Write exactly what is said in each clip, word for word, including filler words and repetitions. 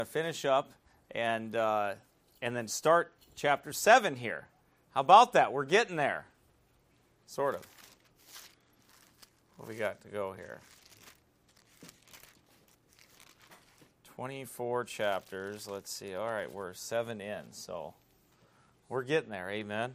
Finish up and uh, and then start chapter seven here. How about that? We're getting there, sort of. What we got to go here? twenty-four chapters. Let's see. All right, we're seven in, so we're getting there. Amen.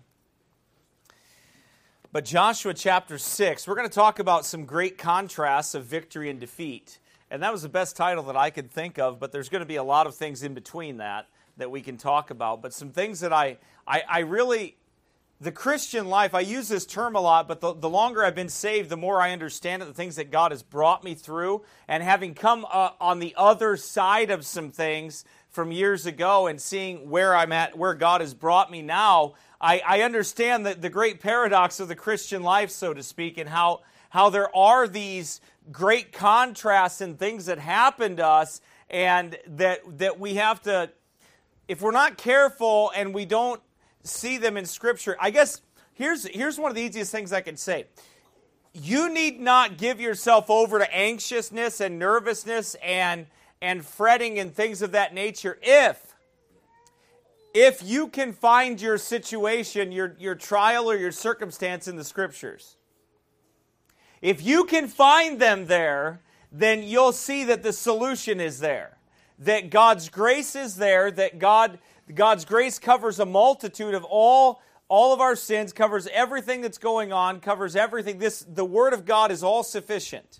But Joshua chapter six, we're going to talk about some great contrasts of victory and defeat. And that was the best title that I could think of, but there's going to be a lot of things in between that that we can talk about. But some things that I, I, I really, the Christian life, I use this term a lot, but the, the longer I've been saved, the more I understand it, the things that God has brought me through. And having come uh, on the other side of some things from years ago and seeing where I'm at, where God has brought me now, I, I understand the, the great paradox of the Christian life, so to speak, and how, how there are these great contrasts and things that happen to us, and that that we have to, if we're not careful and we don't see them in Scripture, I guess here's here's one of the easiest things I can say. You need not give yourself over to anxiousness and nervousness and and fretting and things of that nature if if you can find your situation, your your trial or your circumstance in the Scriptures. If you can find them there, then you'll see that the solution is there. That God's grace is there, that God, God's grace covers a multitude of all, all of our sins, covers everything that's going on, covers everything. This, the Word of God is all sufficient.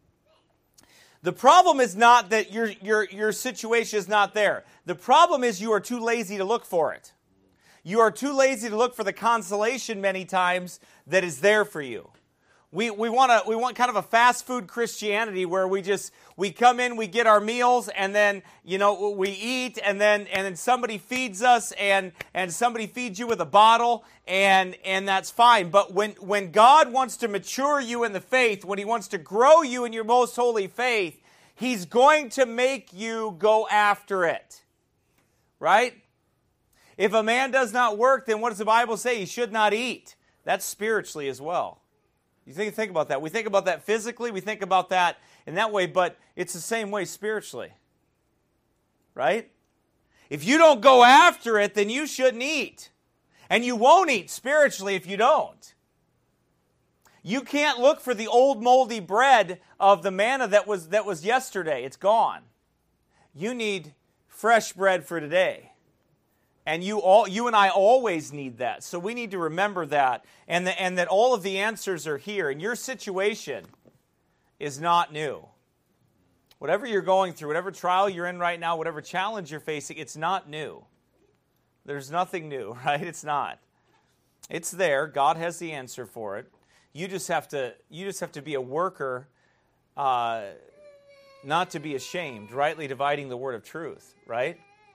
The problem is not that your, your, your situation is not there. The problem is you are too lazy to look for it. You are too lazy to look for the consolation many times that is there for you. We we want to we want kind of a fast food Christianity where we just we come in, we get our meals, and then you know we eat, and then and then somebody feeds us, and and somebody feeds you with a bottle, and and that's fine. But when when God wants to mature you in the faith, when He wants to grow you in your most holy faith, He's going to make you go after it, right? If a man does not work, then what does the Bible say? He should not eat. That's spiritually as well. You think, think about that. We think about that physically, we think about that in that way, but it's the same way spiritually. Right? If you don't go after it, then you shouldn't eat. And you won't eat spiritually if you don't. You can't look for the old moldy bread of the manna that was, that was yesterday. It's gone. You need fresh bread for today. And you all, you and I always need that. So we need to remember that. And, the, and that all of the answers are here. And your situation is not new. Whatever you're going through, whatever trial you're in right now, whatever challenge you're facing, it's not new. There's nothing new, right? It's not. It's there. God has the answer for it. You just have to, you just have to be a worker, uh, not to be ashamed, rightly dividing the word of truth, right?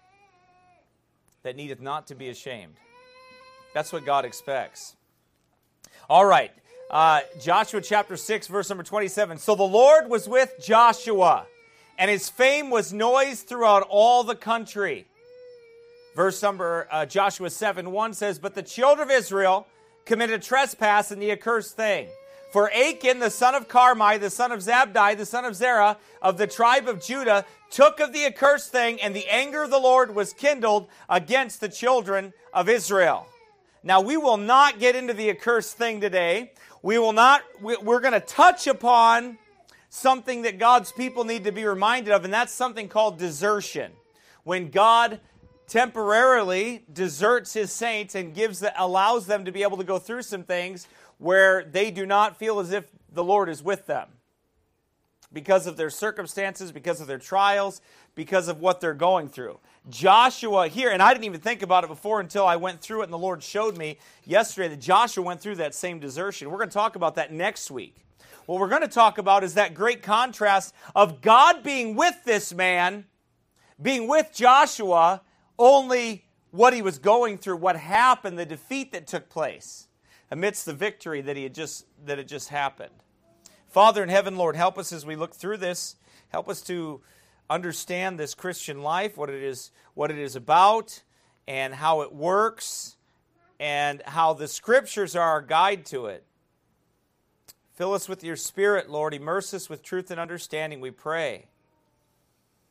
That needeth not to be ashamed. That's what God expects. All right. Uh, Joshua chapter six, verse number twenty-seven. So the Lord was with Joshua, and his fame was noised throughout all the country. Verse number, uh, Joshua seven one says, But the children of Israel committed trespass in the accursed thing. For Achan, the son of Carmi, the son of Zabdi, the son of Zerah, of the tribe of Judah, took of the accursed thing, and the anger of the Lord was kindled against the children of Israel. Now, we will not get into the accursed thing today. We will not, we're going to touch upon something that God's people need to be reminded of, and that's something called desertion. When God temporarily deserts His saints and gives the, allows them to be able to go through some things where they do not feel as if the Lord is with them because of their circumstances, because of their trials, because of what they're going through. Joshua here, and I didn't even think about it before until I went through it and the Lord showed me yesterday that Joshua went through that same desertion. We're going to talk about that next week. What we're going to talk about is that great contrast of God being with this man, being with Joshua, only what he was going through, what happened, the defeat that took place amidst the victory that he had just that had just happened. Father in heaven, Lord, help us as we look through this. Help us to understand this Christian life, what it is, what it is about, and how it works, and how the Scriptures are our guide to it. Fill us with your Spirit, Lord. Immerse us with truth and understanding, we pray.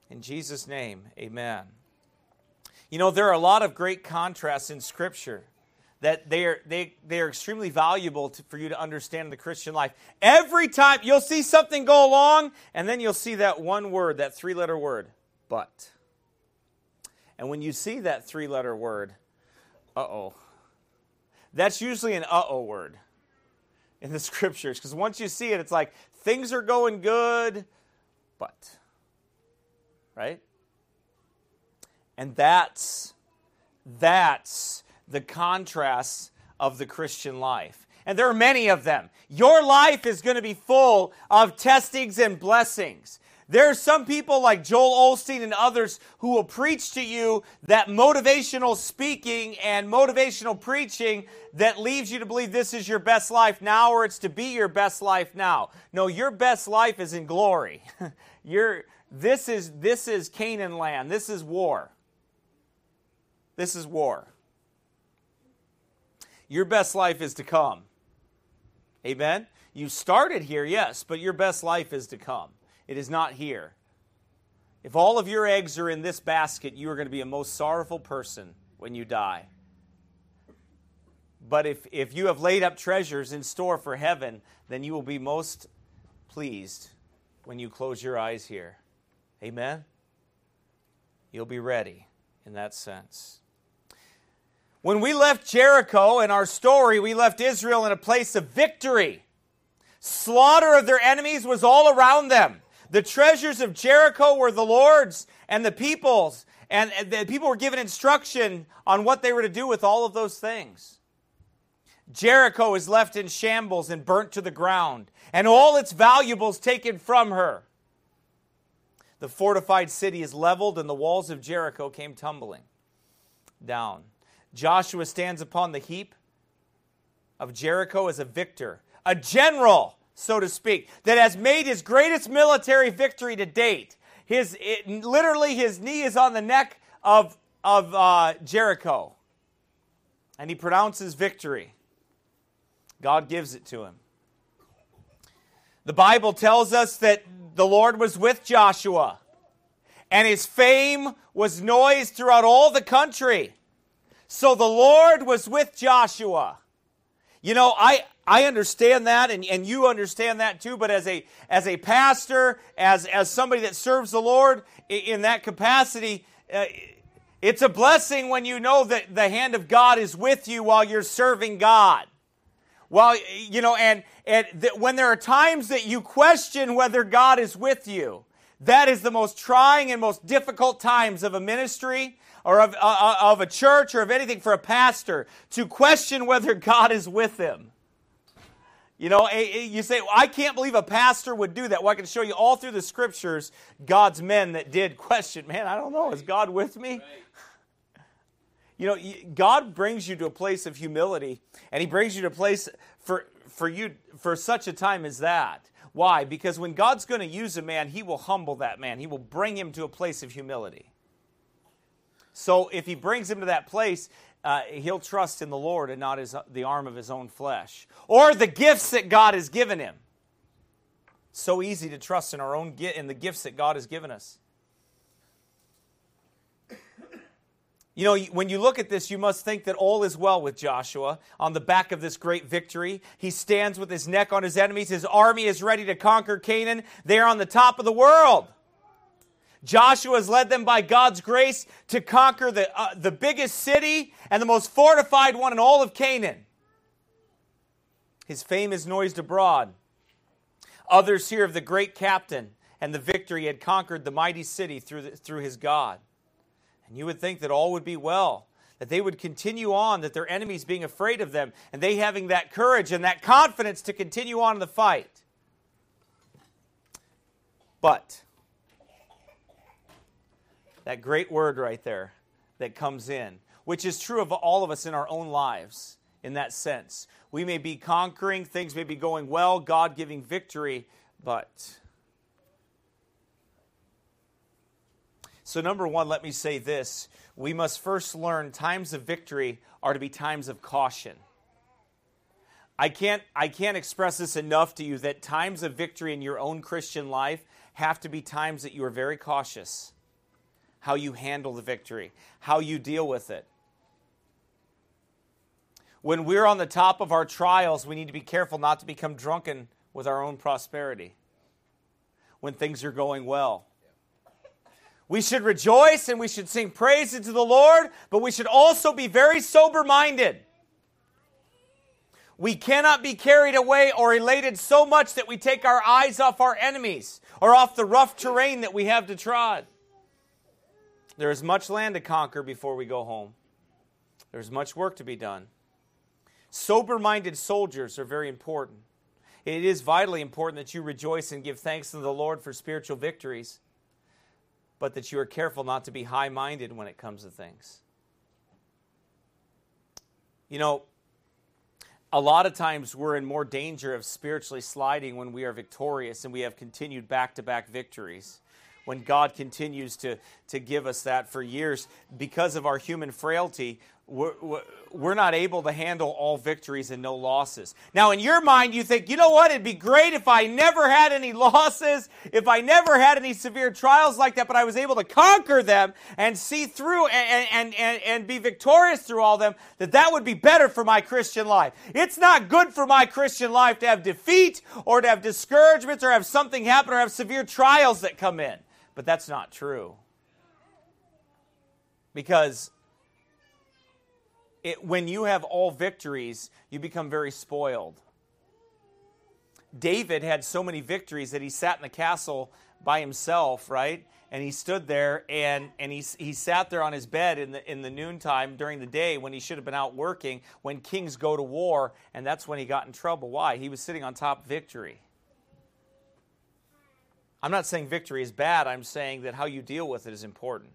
In Jesus' name, amen. You know, there are a lot of great contrasts in Scripture that they are, they, they are extremely valuable to, for you to understand the Christian life. Every time you'll see something go along, and then you'll see that one word, that three-letter word, but. And when you see that three-letter word, uh-oh, that's usually an uh-oh word in the Scriptures, because once you see it, it's like, things are going good, but. Right? And that's, that's the contrast of the Christian life. And there are many of them. Your life is going to be full of testings and blessings. There are some people like Joel Osteen and others who will preach to you that motivational speaking and motivational preaching that leaves you to believe this is your best life now, or it's to be your best life now. No, your best life is in glory. You're, this is, this is Canaan land. This is war. This is war. Your best life is to come. Amen? You started here, yes, but your best life is to come. It is not here. If all of your eggs are in this basket, you are going to be a most sorrowful person when you die. But if, if you have laid up treasures in store for heaven, then you will be most pleased when you close your eyes here. Amen? You'll be ready in that sense. When we left Jericho in our story, we left Israel in a place of victory. Slaughter of their enemies was all around them. The treasures of Jericho were the Lord's and the people's, and the people were given instruction on what they were to do with all of those things. Jericho is left in shambles and burnt to the ground, and all its valuables taken from her. The fortified city is leveled, and the walls of Jericho came tumbling down. Joshua stands upon the heap of Jericho as a victor, a general, so to speak, that has made his greatest military victory to date. His it, literally, his knee is on the neck of, of uh, Jericho, and he pronounces victory. God gives it to him. The Bible tells us that the Lord was with Joshua, and his fame was noised throughout all the country. So the Lord was with Joshua. You know, I, I understand that, and, and you understand that too, but as a as a pastor, as, as somebody that serves the Lord in that capacity, uh, it's a blessing when you know that the hand of God is with you while you're serving God. Well, you know, and, and th- when there are times that you question whether God is with you, that is the most trying and most difficult times of a ministry or of, uh, of a church or of anything for a pastor, to question whether God is with him. You know, you say, well, I can't believe a pastor would do that. Well, I can show you all through the Scriptures God's men that did question, man, I don't know, is God with me? Right. You know, God brings you to a place of humility, and He brings you to a place for, for you for such a time as that. Why? Because when God's going to use a man, He will humble that man. He will bring him to a place of humility. So if He brings him to that place, uh, he'll trust in the Lord and not his, the arm of his own flesh. Or the gifts that God has given him. So easy to trust in our own in the gifts that God has given us. You know, when you look at this, you must think that all is well with Joshua. On the back of this great victory, he stands with his neck on his enemies. His army is ready to conquer Canaan. They are on the top of the world. Joshua has led them by God's grace to conquer the, uh, the biggest city and the most fortified one in all of Canaan. His fame is noised abroad. Others hear of the great captain and the victory he had conquered the mighty city through, the, through his God. And you would think that all would be well, that they would continue on, that their enemies being afraid of them, and they having that courage and that confidence to continue on in the fight. But that great word right there that comes in, which is true of all of us in our own lives in that sense. We may be conquering, things may be going well, God giving victory, but... So number one, let me say this. We must first learn times of victory are to be times of caution. I can't, I can't express this enough to you that times of victory in your own Christian life have to be times that you are very cautious. how you handle the victory, how you deal with it. When we're on the top of our trials, we need to be careful not to become drunken with our own prosperity when things are going well. We should rejoice and we should sing praise to the Lord, but we should also be very sober-minded. We cannot be carried away or elated so much that we take our eyes off our enemies or off the rough terrain that we have to trod. There is much land to conquer before we go home. There's much work to be done. Sober-minded soldiers are very important. It is vitally important that you rejoice and give thanks to the Lord for spiritual victories, but that you are careful not to be high-minded when it comes to things. You know, a lot of times we're in more danger of spiritually sliding when we are victorious and we have continued back-to-back victories. When God continues to, to give us that for years, because of our human frailty, we're, we're not able to handle all victories and no losses. Now, in your mind, you think, you know what, it'd be great if I never had any losses, if I never had any severe trials like that, but I was able to conquer them and see through and, and, and, and be victorious through all of them, that that would be better for my Christian life. It's not good for my Christian life to have defeat or to have discouragements or have something happen or have severe trials that come in. But that's not true. Because it, when you have all victories, you become very spoiled. David had so many victories that he sat in the castle by himself, right? And he stood there and, and he, he sat there on his bed in the, in the noontime during the day when he should have been out working, when kings go to war, and that's when he got in trouble. Why? He was sitting on top of victory. I'm not saying victory is bad. I'm saying that how you deal with it is important.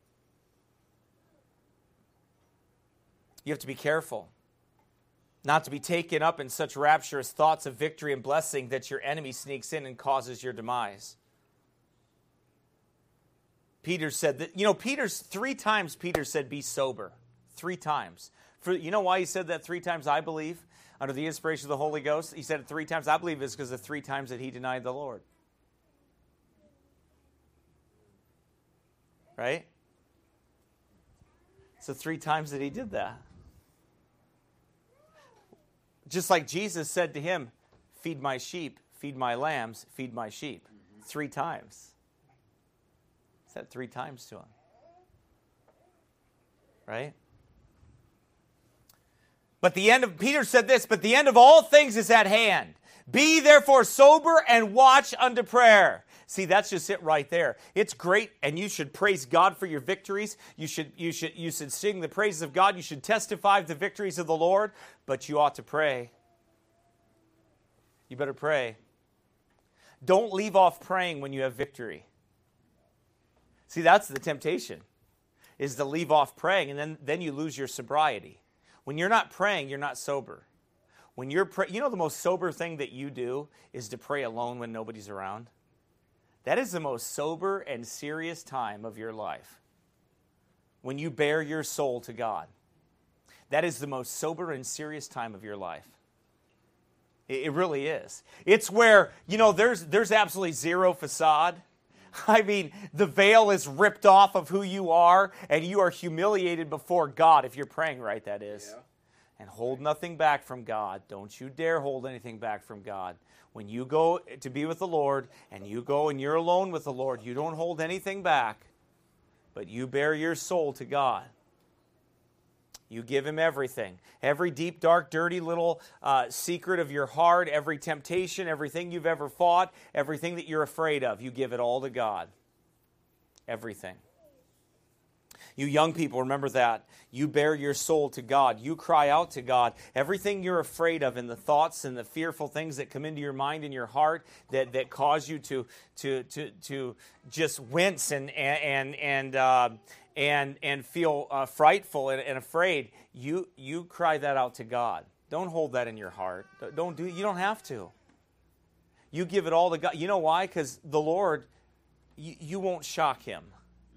You have to be careful not to be taken up in such rapturous thoughts of victory and blessing that your enemy sneaks in and causes your demise. Peter said that, you know, Peter's three times Peter said, be sober. Three times. For, you know why he said that three times, I believe? Under the inspiration of the Holy Ghost. He said it three times. I believe it's because of the three times that he denied the Lord. Right? So three times that he did that. Just like Jesus said to him, feed my sheep, feed my lambs, feed my sheep. Mm-hmm. Three times. He said it three times to him. Right? But the end of, Peter said this, but the end of all things is at hand. Be therefore sober and watch unto prayer. See, that's just it right there. It's great, and you should praise God for your victories. You should, you should, you should sing the praises of God. You should testify of the victories of the Lord, but you ought to pray. You better pray. Don't leave off praying when you have victory. See, that's the temptation, is to leave off praying, and then, then you lose your sobriety. When you're not praying, you're not sober. When you're pray- you know the most sober thing that you do is to pray alone when nobody's around? That is the most sober and serious time of your life. When you bare your soul to God. That is the most sober and serious time of your life. It, it really is. It's where, you know, there's there's absolutely zero facade. I mean, the veil is ripped off of who you are, and you are humiliated before God, if you're praying right, that is. Yeah. And hold nothing back from God. Don't you dare hold anything back from God. When you go to be with the Lord, and you go and you're alone with the Lord, you don't hold anything back, but you bare your soul to God. You give Him everything. Every deep, dark, dirty little uh, secret of your heart, every temptation, everything you've ever fought, everything that you're afraid of, you give it all to God. Everything. You young people, remember that. You bare your soul to God. You cry out to God. Everything you're afraid of and the thoughts and the fearful things that come into your mind and your heart that, that cause you to, to, to, to just wince and, and, and, uh, and, and feel uh, frightful and, and afraid, you, you cry that out to God. Don't hold that in your heart. Don't do, you don't have to. You give it all to God. You know why? Because the Lord, you, you won't shock Him.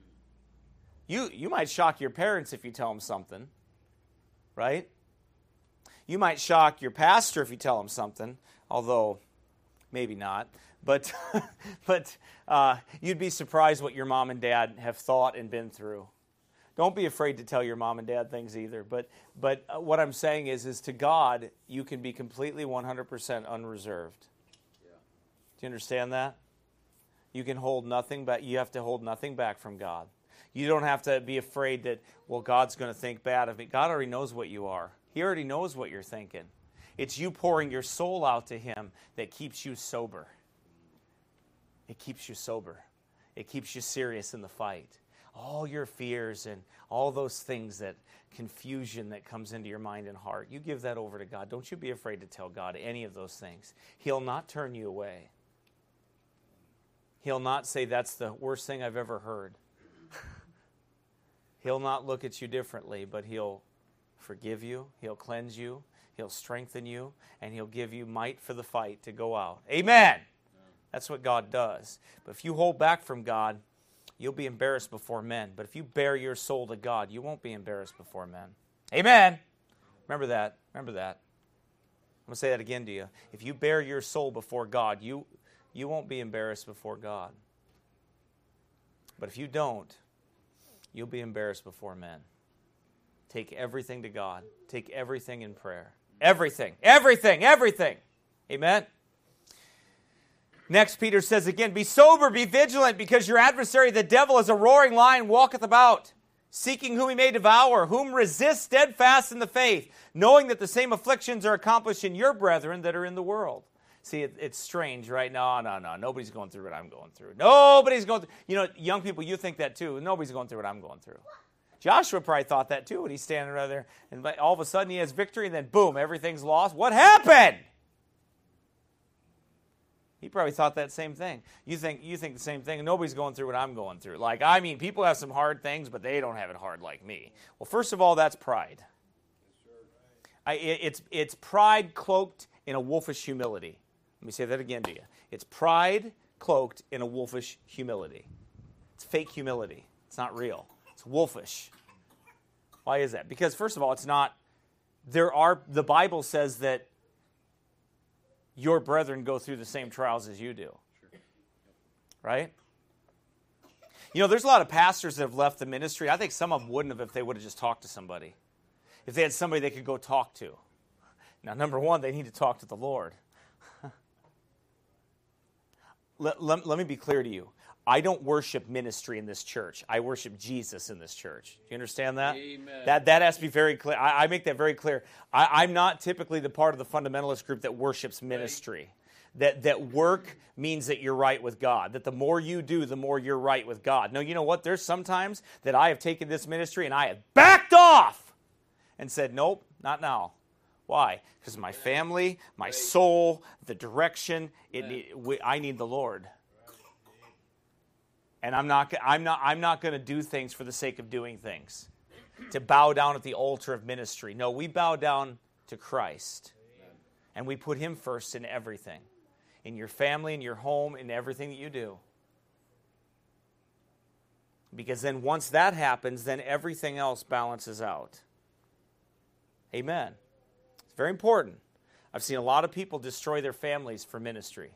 You you might shock your parents if you tell them something, right? You might shock your pastor if you tell him something, although maybe not. But, but uh, you'd be surprised what your mom and dad have thought and been through. Don't be afraid to tell your mom and dad things either. But, but what I'm saying is, is to God, you can be completely one hundred percent unreserved. Yeah. Do you understand that? You can hold nothing back. You have to hold nothing back from God. You don't have to be afraid that, well, God's going to think bad of me. God already knows what you are. He already knows what you're thinking. It's you pouring your soul out to Him that keeps you sober. It keeps you sober. It keeps you serious in the fight. All your fears and all those things, that confusion that comes into your mind and heart, you give that over to God. Don't you be afraid to tell God any of those things. He'll not turn you away. He'll not say, that's the worst thing I've ever heard. He'll not look at you differently, but He'll forgive you, He'll cleanse you, He'll strengthen you, and He'll give you might for the fight to go out. Amen! That's what God does. But if you hold back from God, you'll be embarrassed before men. But if you bear your soul to God, you won't be embarrassed before men. Amen. Remember that. Remember that. I'm going to say that again to you. If you bear your soul before God, you, you won't be embarrassed before God. But if you don't, you'll be embarrassed before men. Take everything to God. Take everything in prayer. Everything. Everything. Everything. Amen. Next, Peter says again, be sober, be vigilant, because your adversary, the devil, as a roaring lion, walketh about, seeking whom he may devour, whom resist steadfast in the faith, knowing that the same afflictions are accomplished in your brethren that are in the world. See, it, it's strange, right? No, no, no. Nobody's going through what I'm going through. Nobody's going through. You know, young people, you think that too. Nobody's going through what I'm going through. Joshua probably thought that too when he's standing right there, and all of a sudden he has victory, and then boom, everything's lost. What happened? He probably thought that same thing. You think you think the same thing. Nobody's going through what I'm going through. Like, I mean, people have some hard things, but they don't have it hard like me. Well, first of all, that's pride. I, it, it's, it's pride cloaked in a wolfish humility. Let me say that again to you. It's pride cloaked in a wolfish humility. It's fake humility. It's not real. It's wolfish. Why is that? Because, first of all, it's not, there are, the Bible says that your brethren go through the same trials as you do. Right? You know, there's a lot of pastors that have left the ministry. I think some of them wouldn't have if they would have just talked to somebody. If they had somebody they could go talk to. Now, number one, they need to talk to the Lord. let, let, let me be clear to you. I don't worship ministry in this church. I worship Jesus in this church. Do you understand that? Amen. That that has to be very clear. I, I make that very clear. I, I'm not typically the part of the fundamentalist group that worships ministry. Right. That that work means that you're right with God. That the more you do, the more you're right with God. No, you know what? There's sometimes that I have taken this ministry and I have backed off and said, nope, not now. Why? Because my family, my soul, the direction, it, we, I need the Lord. And I'm not, I'm not, I'm not going to do things for the sake of doing things, to bow down at the altar of ministry. No, we bow down to Christ, and we put Him first in everything, in your family, in your home, in everything that you do. Because then once that happens, then everything else balances out. Amen. It's very important. I've seen a lot of people destroy their families for ministry.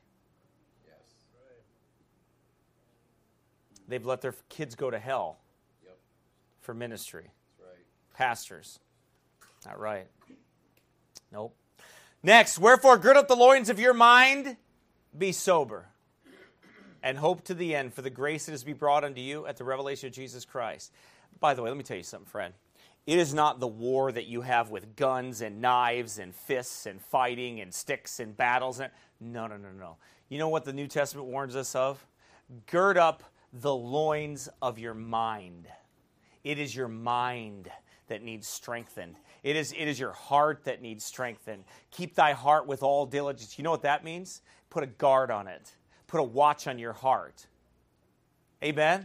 They've let their kids go to hell yep. for ministry. That's right. Pastors. Not right. Nope. Next, wherefore gird up the loins of your mind, be sober, and hope to the end for the grace that is to be brought unto you at the revelation of Jesus Christ. By the way, let me tell you something, friend. It is not the war that you have with guns and knives and fists and fighting and sticks and battles. And no, no, no, no. You know what the New Testament warns us of? Gird up the loins of your mind. It is your mind that needs strengthened. It is, it is your heart that needs strengthened. Keep thy heart with all diligence. You know what that means? Put a guard on it. Put a watch on your heart. Amen?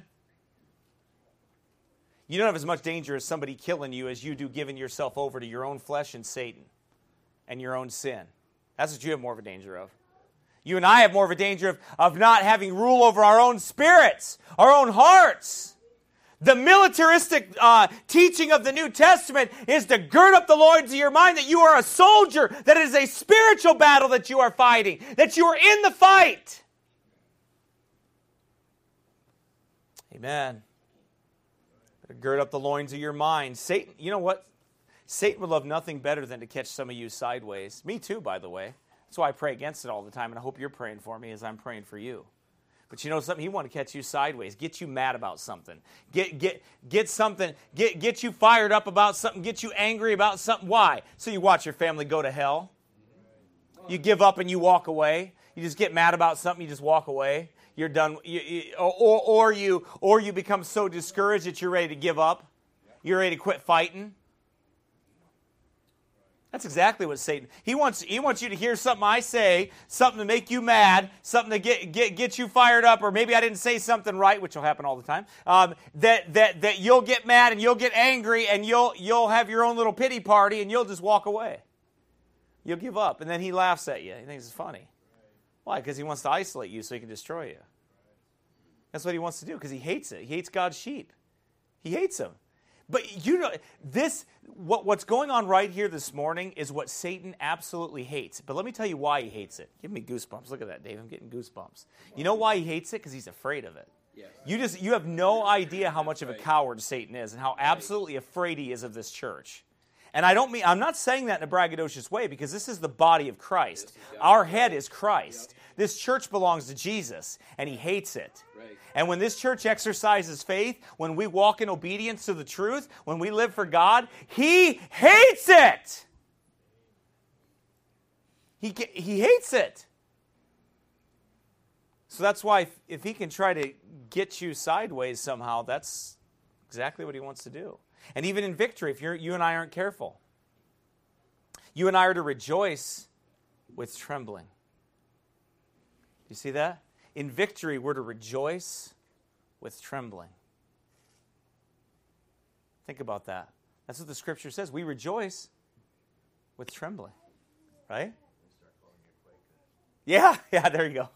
You don't have as much danger as somebody killing you as you do giving yourself over to your own flesh and Satan and your own sin. That's what you have more of a danger of. You and I have more of a danger of, of not having rule over our own spirits, our own hearts. The militaristic uh, teaching of the New Testament is to gird up the loins of your mind, that you are a soldier, that it is a spiritual battle that you are fighting, that you are in the fight. Amen. Better gird up the loins of your mind. Satan, you know what? Satan would love nothing better than to catch some of you sideways. Me too, by the way. That's why I pray against it all the time, and I hope you're praying for me as I'm praying for you. But you know something? He wants to catch you sideways, get you mad about something, get get get something, get get you fired up about something, get you angry about something. Why? So you watch your family go to hell. You give up and you walk away. You just get mad about something, you just walk away. You're done. You, you, or or you or you become so discouraged that you're ready to give up. You're ready to quit fighting. That's exactly what Satan, he wants he wants you to hear something I say, something to make you mad, something to get get get you fired up, or maybe I didn't say something right, which will happen all the time. Um, that that that you'll get mad and you'll get angry and you'll you'll have your own little pity party and you'll just walk away. You'll give up, and then he laughs at you. He thinks it's funny. Why? Because he wants to isolate you so he can destroy you. That's what he wants to do, because he hates it. He hates God's sheep. He hates them. But you know, this what, what's going on right here this morning is what Satan absolutely hates. But let me tell you why he hates it. Give me goosebumps. Look at that, Dave. I'm getting goosebumps. You know why he hates it? Because he's afraid of it. Yes. You just you have no idea how much of a coward Satan is and how absolutely afraid he is of this church. And I don't mean I'm not saying that in a braggadocious way, because this is the body of Christ. Our head is Christ. This church belongs to Jesus, and he hates it. Right. And when this church exercises faith, when we walk in obedience to the truth, when we live for God, he hates it. He, he hates it. So that's why if, if he can try to get you sideways somehow, that's exactly what he wants to do. And even in victory, if you're, you and I aren't careful, you and I are to rejoice with trembling. You see that? In victory, we're to rejoice with trembling. Think about that. That's what the Scripture says. We rejoice with trembling. Right? Yeah, yeah, there you go.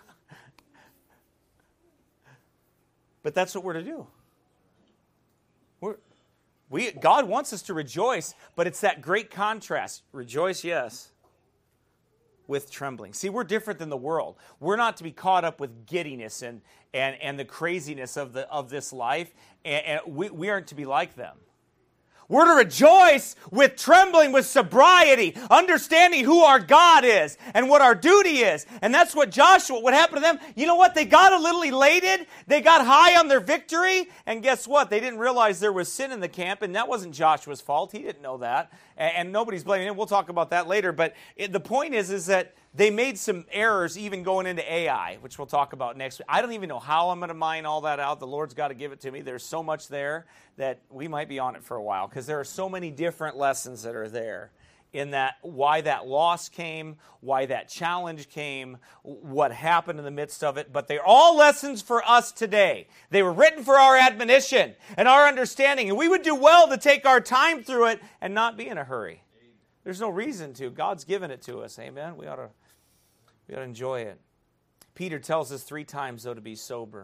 But that's what we're to do. We're, we, God wants us to rejoice, but it's that great contrast. Rejoice, yes, with trembling. See, we're different than the world. We're not to be caught up with giddiness and and, and the craziness of the of this life, and, and we, we aren't to be like them. We're to rejoice with trembling, with sobriety, understanding who our God is and what our duty is. And that's what Joshua, what happened to them, you know what? They got a little elated. They got high on their victory. And guess what? They didn't realize there was sin in the camp, and that wasn't Joshua's fault. He didn't know that. And, and nobody's blaming him. We'll talk about that later. But it, the point is, is that they made some errors even going into Ai, which we'll talk about next week. I don't even know how I'm going to mine all that out. The Lord's got to give it to me. There's so much there that we might be on it for a while, because there are so many different lessons that are there in that, why that loss came, why that challenge came, what happened in the midst of it. But they're all lessons for us today. They were written for our admonition and our understanding, and we would do well to take our time through it and not be in a hurry. There's no reason to. God's given it to us. Amen. We ought to, we ought to enjoy it. Peter tells us three times, though, to be sober.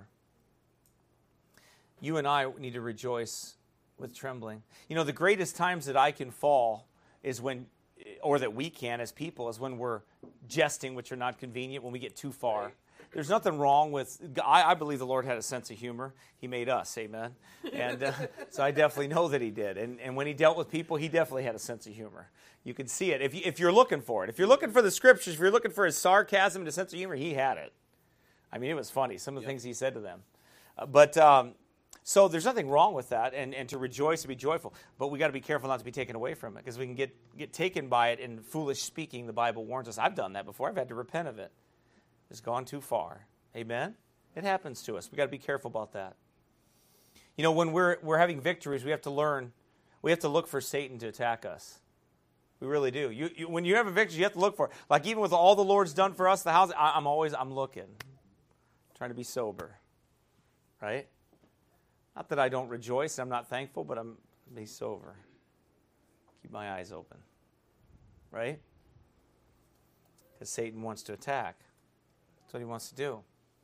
You and I need to rejoice with trembling. You know, the greatest times that I can fall is when, or that we can as people, is when we're jesting, which are not convenient, when we get too far. There's nothing wrong with, I, I believe the Lord had a sense of humor. He made us, amen? And uh, so I definitely know that he did. And, and when he dealt with people, he definitely had a sense of humor. You can see it if, you, if you're looking for it. If you're looking for the Scriptures, if you're looking for his sarcasm and a sense of humor, he had it. I mean, it was funny, some of the yep. things he said to them. Uh, but, um, so there's nothing wrong with that, and, and to rejoice and be joyful. But we got to be careful not to be taken away from it, because we can get, get taken by it in foolish speaking. The Bible warns us. I've done that before. I've had to repent of it. It's gone too far. Amen? It happens to us. We got to be careful about that. You know, when we're we're having victories, we have to learn, we have to look for Satan to attack us. We really do. You, you when you have a victory, you have to look for it. Like even with all the Lord's done for us, the house, I, I'm always, I'm looking. Trying to be sober. Right? Not that I don't rejoice, I'm not thankful, but I'm be sober. Keep my eyes open. Right? Because Satan wants to attack. That's what he wants to do.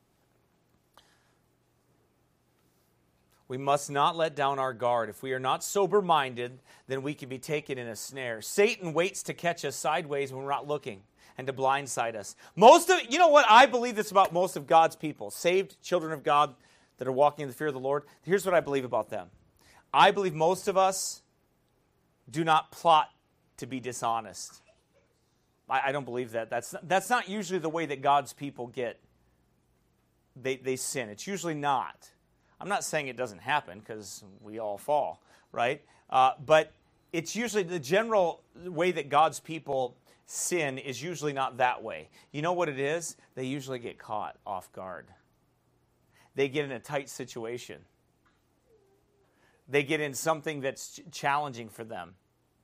We must not let down our guard. If we are not sober-minded, then we can be taken in a snare. Satan waits to catch us sideways when we're not looking and to blindside us. Most of, you know what? I believe this about most of God's people, saved children of God. that are walking in the fear of the Lord, here's what I believe about them. I believe most of us do not plot to be dishonest. I, I don't believe that. That's, that's not usually the way that God's people get, they, they sin. It's usually not. I'm not saying it doesn't happen, because we all fall, right? Uh, but it's usually the general way that God's people sin is usually not that way. You know what it is? They usually get caught off guard. They get in a tight situation. They get in something that's challenging for them.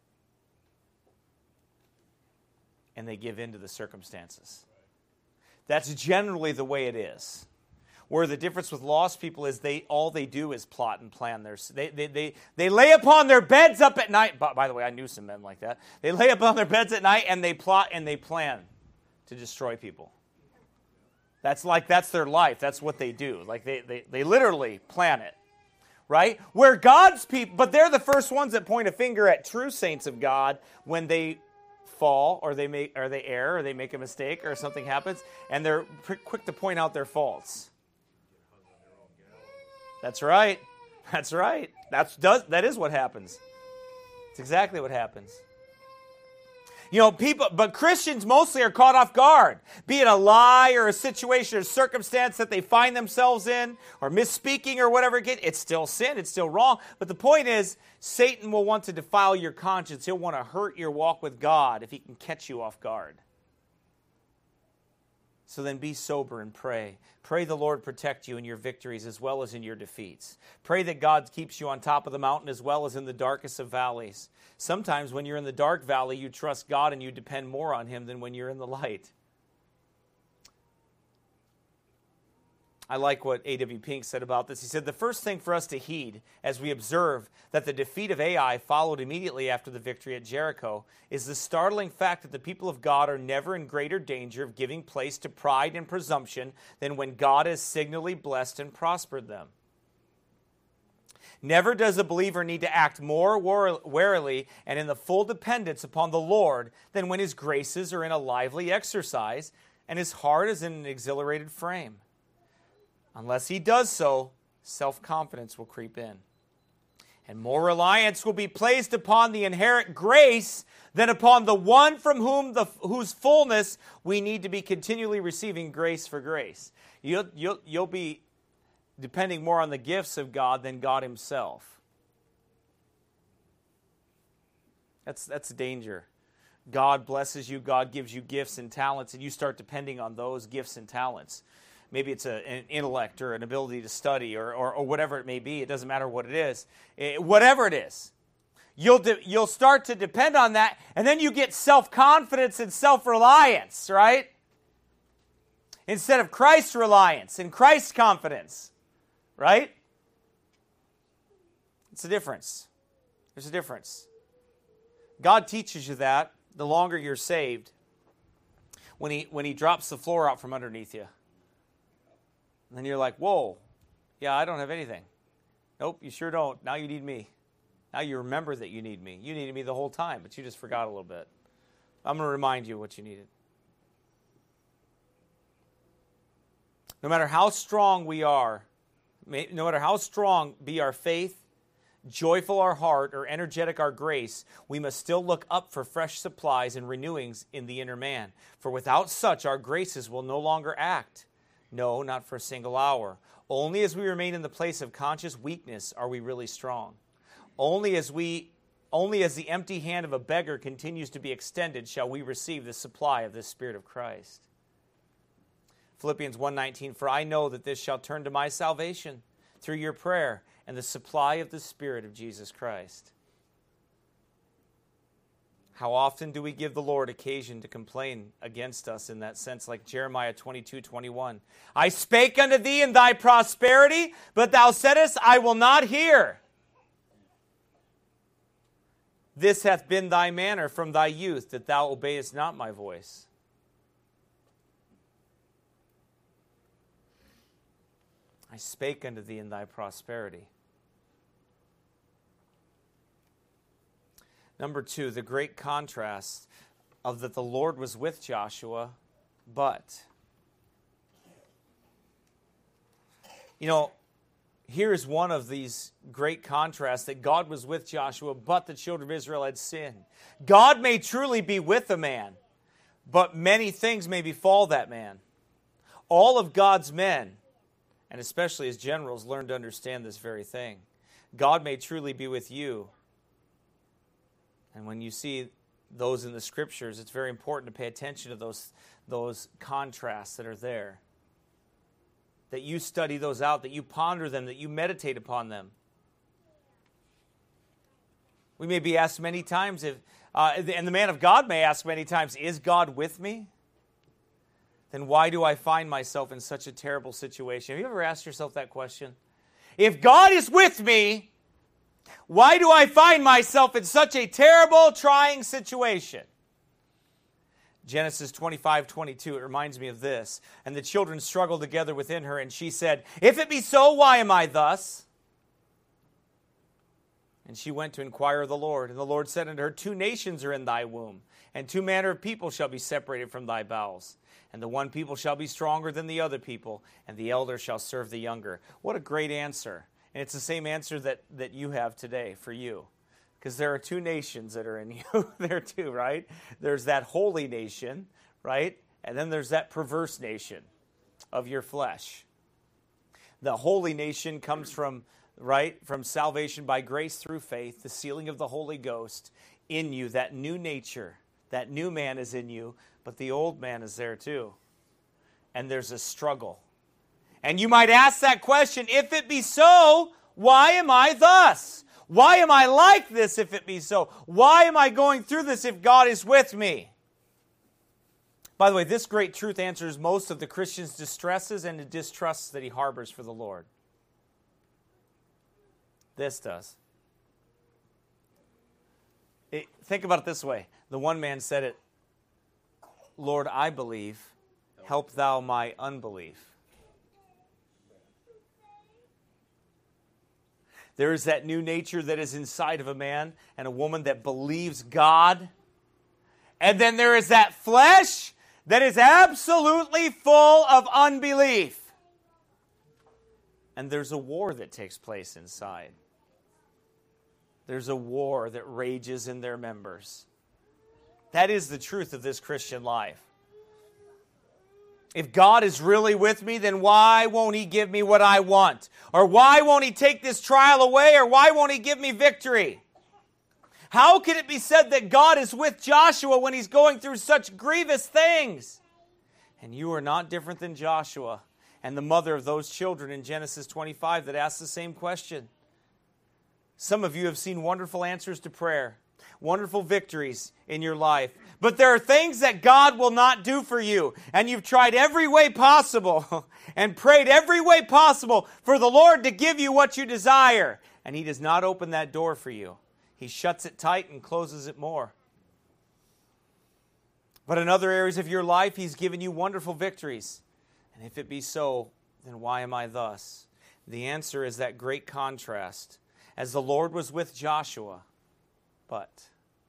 And they give in to the circumstances. That's generally the way it is. Where the difference with lost people is they all they do is plot and plan. Their, they, they, they, they lay upon their beds up at night. By, by the way, I knew some men like that. They lay upon their beds at night and they plot and they plan to destroy people. That's like that's their life. That's what they do. Like they, they, they literally plan it. Right? Where God's people, but they're the first ones that point a finger at true saints of God when they fall or they make or they err or they make a mistake or something happens, and they're quick to point out their faults. That's right. That's right. That's does that is what happens. It's exactly what happens. You know, people, but Christians mostly are caught off guard, be it a lie or a situation or circumstance that they find themselves in, or misspeaking or whatever it gets. It's still sin. It's still wrong. But the point is, Satan will want to defile your conscience. He'll want to hurt your walk with God if he can catch you off guard. So then be sober and pray. Pray the Lord protect you in your victories as well as in your defeats. Pray that God keeps you on top of the mountain as well as in the darkest of valleys. Sometimes when you're in the dark valley, you trust God and you depend more on Him than when you're in the light. I like what A W Pink said about this. He said, the first thing for us to heed as we observe that the defeat of Ai followed immediately after the victory at Jericho is the startling fact that the people of God are never in greater danger of giving place to pride and presumption than when God has signally blessed and prospered them. Never does a believer need to act more warily and in the full dependence upon the Lord than when his graces are in a lively exercise and his heart is in an exhilarated frame. Unless he does so, self-confidence will creep in. And more reliance will be placed upon the inherent grace than upon the one from whom the whose fullness we need to be continually receiving grace for grace. You'll, you'll, you'll be depending more on the gifts of God than God Himself. That's, that's danger. God blesses you, God gives you gifts and talents, and you start depending on those gifts and talents. Maybe it's a, an intellect or an ability to study or, or, or whatever it may be. It doesn't matter what it is. It, whatever it is, you'll, de- you'll start to depend on that, and then you get self-confidence and self-reliance, right? Instead of Christ's reliance and Christ's confidence, right? It's a difference. There's a difference. God teaches you that the longer you're saved when he, when he drops the floor out from underneath you. And then you're like, whoa, yeah, I don't have anything. Nope, you sure don't. Now you need me. Now you remember that you need me. You needed me the whole time, but you just forgot a little bit. I'm going to remind you what you needed. No matter how strong we are, no matter how strong be our faith, joyful our heart, or energetic our grace, we must still look up for fresh supplies and renewings in the inner man. For without such, our graces will no longer act. No, not for a single hour. Only as we remain in the place of conscious weakness are we really strong. Only as we, only as the empty hand of a beggar continues to be extended shall we receive the supply of the Spirit of Christ. Philippians one nineteen, for I know that this shall turn to my salvation through your prayer and the supply of the Spirit of Jesus Christ. How often do we give the Lord occasion to complain against us in that sense, like Jeremiah twenty-two twenty-one? I spake unto thee in thy prosperity, but thou saidst, I will not hear. This hath been thy manner from thy youth, that thou obeyest not my voice. I spake unto thee in thy prosperity. Number two, the great contrast of that the Lord was with Joshua, but. You know, here is one of these great contrasts, that God was with Joshua, but the children of Israel had sinned. God may truly be with a man, but many things may befall that man. All of God's men, and especially his generals, learned to understand this very thing. God may truly be with you. And when you see those in the Scriptures, it's very important to pay attention to those, those contrasts that are there. That you study those out, that you ponder them, that you meditate upon them. We may be asked many times, if, uh, and the man of God may ask many times, is God with me? Then why do I find myself in such a terrible situation? Have you ever asked yourself that question? If God is with me, why do I find myself in such a terrible, trying situation? Genesis twenty-five twenty-two, it reminds me of this. And the children struggled together within her, and she said, if it be so, why am I thus? And she went to inquire of the Lord. And the Lord said unto her, two nations are in thy womb, and two manner of people shall be separated from thy bowels. And the one people shall be stronger than the other people, and the elder shall serve the younger. What a great answer. And it's the same answer that, that you have today for you. Because there are two nations that are in you there too, right? There's that holy nation, right? And then there's that perverse nation of your flesh. The holy nation comes from, right, from salvation by grace through faith, the sealing of the Holy Ghost in you, that new nature, that new man is in you, but the old man is there too. And there's a struggle. And you might ask that question, if it be so, why am I thus? Why am I like this if it be so? Why am I going through this if God is with me? By the way, this great truth answers most of the Christian's distresses and the distrusts that he harbors for the Lord. This does. It, think about it this way. The one man said it, Lord, I believe, help thou my unbelief. There is that new nature that is inside of a man and a woman that believes God. And then there is that flesh that is absolutely full of unbelief. And there's a war that takes place inside. There's a war that rages in their members. That is the truth of this Christian life. If God is really with me, then why won't He give me what I want? Or why won't He take this trial away? Or why won't He give me victory? How can it be said that God is with Joshua when he's going through such grievous things? And you are not different than Joshua and the mother of those children in Genesis twenty-five that asked the same question. Some of you have seen wonderful answers to prayer, wonderful victories in your life. But there are things that God will not do for you. And you've tried every way possible and prayed every way possible for the Lord to give you what you desire. And He does not open that door for you. He shuts it tight and closes it more. But in other areas of your life, He's given you wonderful victories. And if it be so, then why am I thus? The answer is that great contrast. As the Lord was with Joshua, but...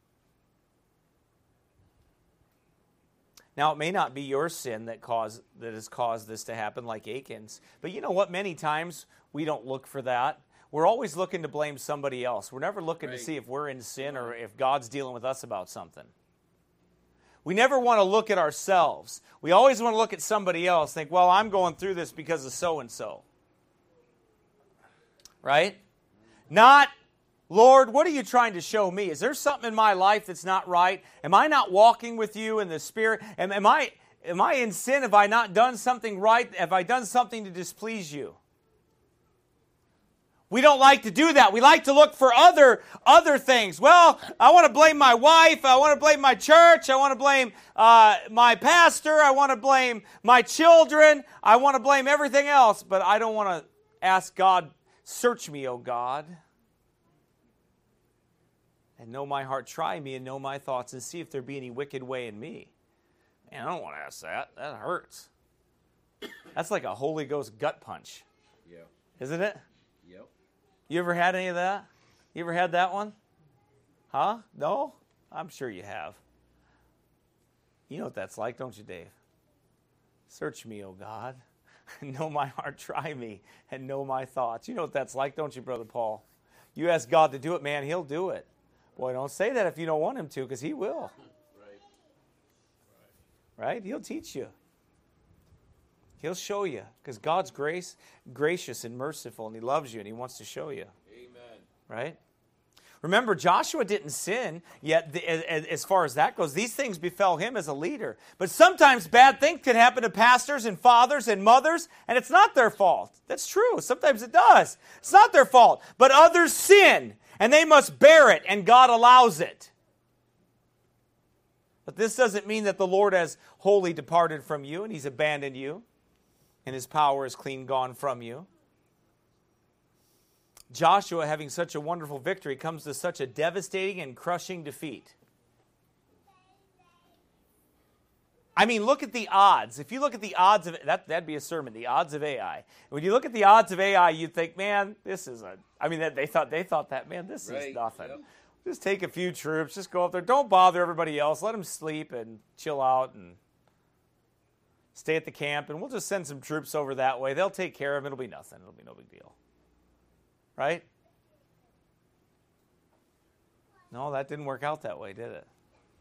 Now, it may not be your sin that caused, that has caused this to happen, like Achan's. But you know what? Many times we don't look for that. We're always looking to blame somebody else. We're never looking right. to see if we're in sin or if God's dealing with us about something. We never want to look at ourselves. We always want to look at somebody else, think, well, I'm going through this because of so-and-so. Right? Not, Lord, what are you trying to show me? Is there something in my life that's not right? Am I not walking with you in the Spirit? Am, am I am I in sin? Have I not done something right? Have I done something to displease you? We don't like to do that. We like to look for other, other things. Well, I want to blame my wife. I want to blame my church. I want to blame uh, my pastor. I want to blame my children. I want to blame everything else. But I don't want to ask God, search me, O God, and know my heart. Try me and know my thoughts and see if there be any wicked way in me. Man, I don't want to ask that. That hurts. That's like a Holy Ghost gut punch. Yeah. Isn't it? Yep. You ever had any of that? You ever had that one? Huh? No? I'm sure you have. You know what that's like, don't you, Dave? Search me, O God. Know my heart, try me, and know my thoughts. You know what that's like, don't you, Brother Paul? You ask God to do it, man, he'll do it. Boy, don't say that if you don't want him to, because he will. Right? He'll teach you. He'll show you, because God's grace, gracious and merciful, and he loves you, and he wants to show you. Amen. Right? Remember, Joshua didn't sin, yet the, as, as far as that goes, these things befell him as a leader. But sometimes bad things can happen to pastors and fathers and mothers, and it's not their fault. That's true. Sometimes it does. It's not their fault. But others sin, and they must bear it, and God allows it. But this doesn't mean that the Lord has wholly departed from you, and he's abandoned you, and his power is clean gone from you. Joshua, having such a wonderful victory, comes to such a devastating and crushing defeat. I mean, look at the odds. If you look at the odds of that, that'd be a sermon. The odds of Ai. When you look at the odds of Ai, you'd think, man, this is a. I mean, they thought they thought that, man, this Right. is nothing. Yep. Just take a few troops, just go up there. Don't bother everybody else. Let them sleep and chill out and stay at the camp, and we'll just send some troops over that way. They'll take care of them. It'll be nothing. It'll be no big deal. Right? No, that didn't work out that way, did it?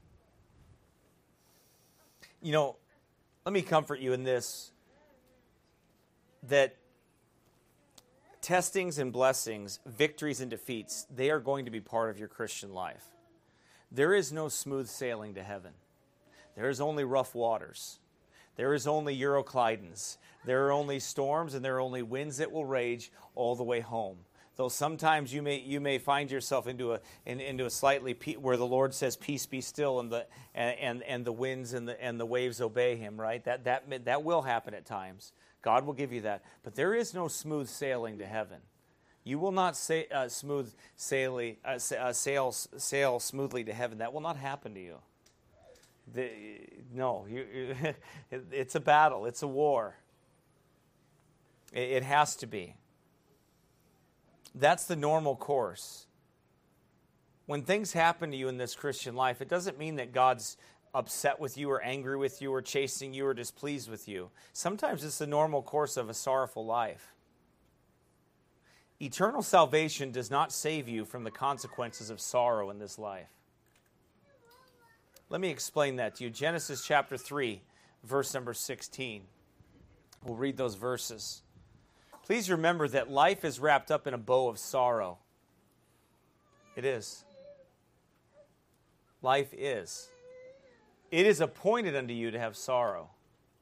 You know, let me comfort you in this, that testings and blessings, victories and defeats, they are going to be part of your Christian life. There is no smooth sailing to heaven. There is only rough waters. There is only Euroclydons. There are only storms, and there are only winds that will rage all the way home. Though sometimes you may you may find yourself into a in, into a slightly pe- where the Lord says, "Peace, be still," and the and, and and the winds and the and the waves obey Him. Right? That that that will happen at times. God will give you that, but there is no smooth sailing to heaven. You will not say, uh, smooth sail, uh, sail sail smoothly to heaven. That will not happen to you. The, no, you, you, it's a battle. It's a war. It, it has to be. That's the normal course. When things happen to you in this Christian life, it doesn't mean that God's upset with you or angry with you or chasing you or displeased with you. Sometimes it's the normal course of a sorrowful life. Eternal salvation does not save you from the consequences of sorrow in this life. Let me explain that to you. Genesis chapter three, verse number sixteen. We'll read those verses. Please remember that life is wrapped up in a bow of sorrow. It is. Life is. It is appointed unto you to have sorrow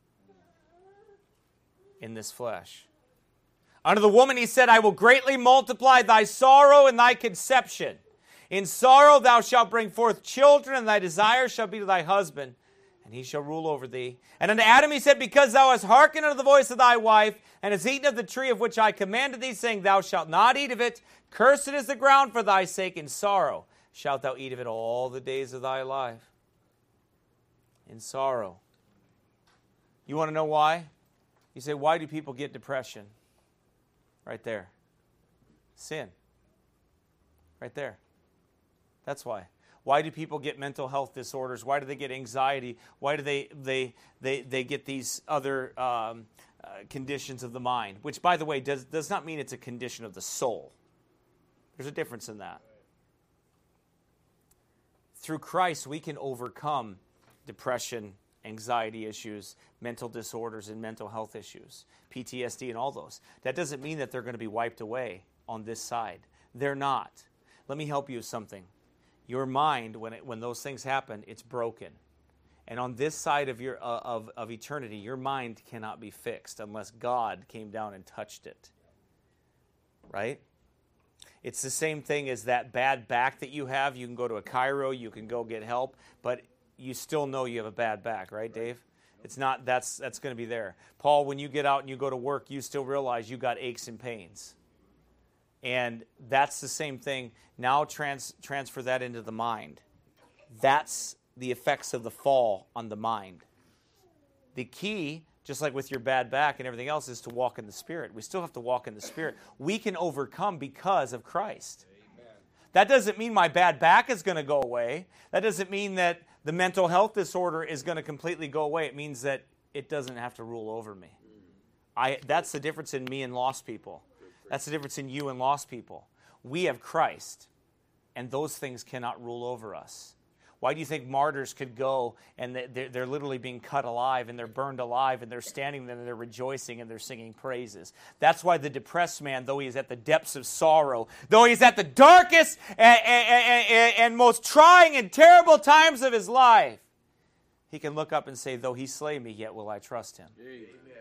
in this flesh. Unto the woman he said, I will greatly multiply thy sorrow and thy conception. In sorrow thou shalt bring forth children, and thy desire shall be to thy husband, and he shall rule over thee. And unto Adam he said, because thou hast hearkened unto the voice of thy wife, and hast eaten of the tree of which I commanded thee, saying, thou shalt not eat of it, cursed is the ground for thy sake, in sorrow shalt thou eat of it all the days of thy life. In sorrow. You want to know why? You say, why do people get depression? Right there. Sin. Right there. That's why. Why do people get mental health disorders? Why do they get anxiety? Why do they they they, they get these other um, uh, conditions of the mind? Which, by the way, does, does not mean it's a condition of the soul. There's a difference in that. Through Christ, we can overcome depression, anxiety issues, mental disorders, and mental health issues, P T S D and all those. That doesn't mean that they're going to be wiped away on this side. They're not. Let me help you with something. Your mind, when it, when those things happen, it's broken. And on this side of, your, uh, of, of eternity, your mind cannot be fixed unless God came down and touched it. Right? It's the same thing as that bad back that you have. You can go to a chiro, you can go get help, but you still know you have a bad back, right, Dave? It's not, that's that's going to be there. Paul, when you get out and you go to work, you still realize you got aches and pains. And that's the same thing. Now trans, transfer that into the mind. That's the effects of the fall on the mind. The key, just like with your bad back and everything else, is to walk in the Spirit. We still have to walk in the Spirit. We can overcome because of Christ. Amen. That doesn't mean my bad back is going to go away. That doesn't mean that the mental health disorder is going to completely go away. It means that it doesn't have to rule over me. I, that's the difference in me and lost people. That's the difference in you and lost people. We have Christ, and those things cannot rule over us. Why do you think martyrs could go and they're, they're literally being cut alive and they're burned alive and they're standing there and they're rejoicing and they're singing praises? That's why the depressed man, though he is at the depths of sorrow, though he's at the darkest and, and, and, and most trying and terrible times of his life, he can look up and say, though he slay me, yet will I trust him. Amen.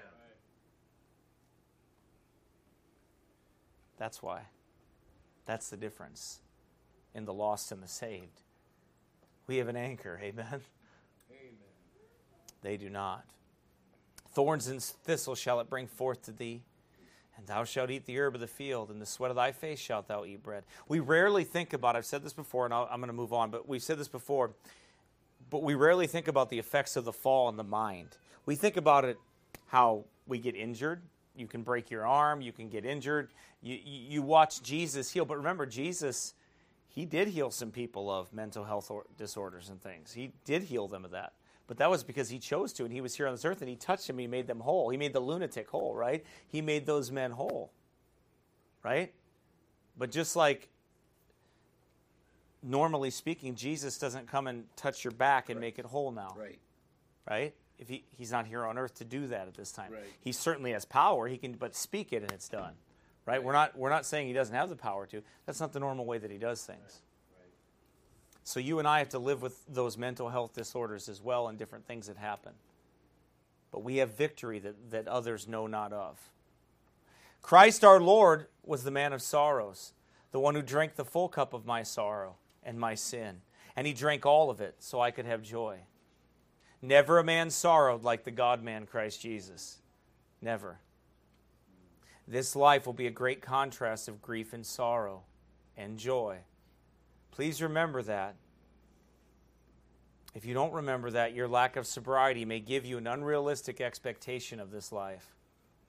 That's why. That's the difference in the lost and the saved. We have an anchor, amen? Amen. They do not. Thorns and thistles shall it bring forth to thee, and thou shalt eat the herb of the field, and the sweat of thy face shalt thou eat bread. We rarely think about, I've said this before, and I'll, I'm going to move on, but we've said this before, but we rarely think about the effects of the fall in the mind. We think about it, how we get injured. You can break your arm, you can get injured. You, you, you watch Jesus heal, but remember, Jesus... He did heal some people of mental health or disorders and things. He did heal them of that. But that was because he chose to, and he was here on this earth, and he touched them, he made them whole. He made the lunatic whole, right? He made those men whole, right? But just like, normally speaking, Jesus doesn't come and touch your back and right. make it whole now, right? Right? If he, he's not here on earth to do that at this time. Right. He certainly has power. He can, but speak it, and it's done. Right? We're not we're not saying he doesn't have the power to. That's not the normal way that he does things. Right. Right. So you and I have to live with those mental health disorders as well and different things that happen. But we have victory that, that others know not of. Christ our Lord was the man of sorrows, the one who drank the full cup of my sorrow and my sin. And he drank all of it so I could have joy. Never a man sorrowed like the God-man Christ Jesus. Never. This life will be a great contrast of grief and sorrow and joy. Please remember that. If you don't remember that, your lack of sobriety may give you an unrealistic expectation of this life.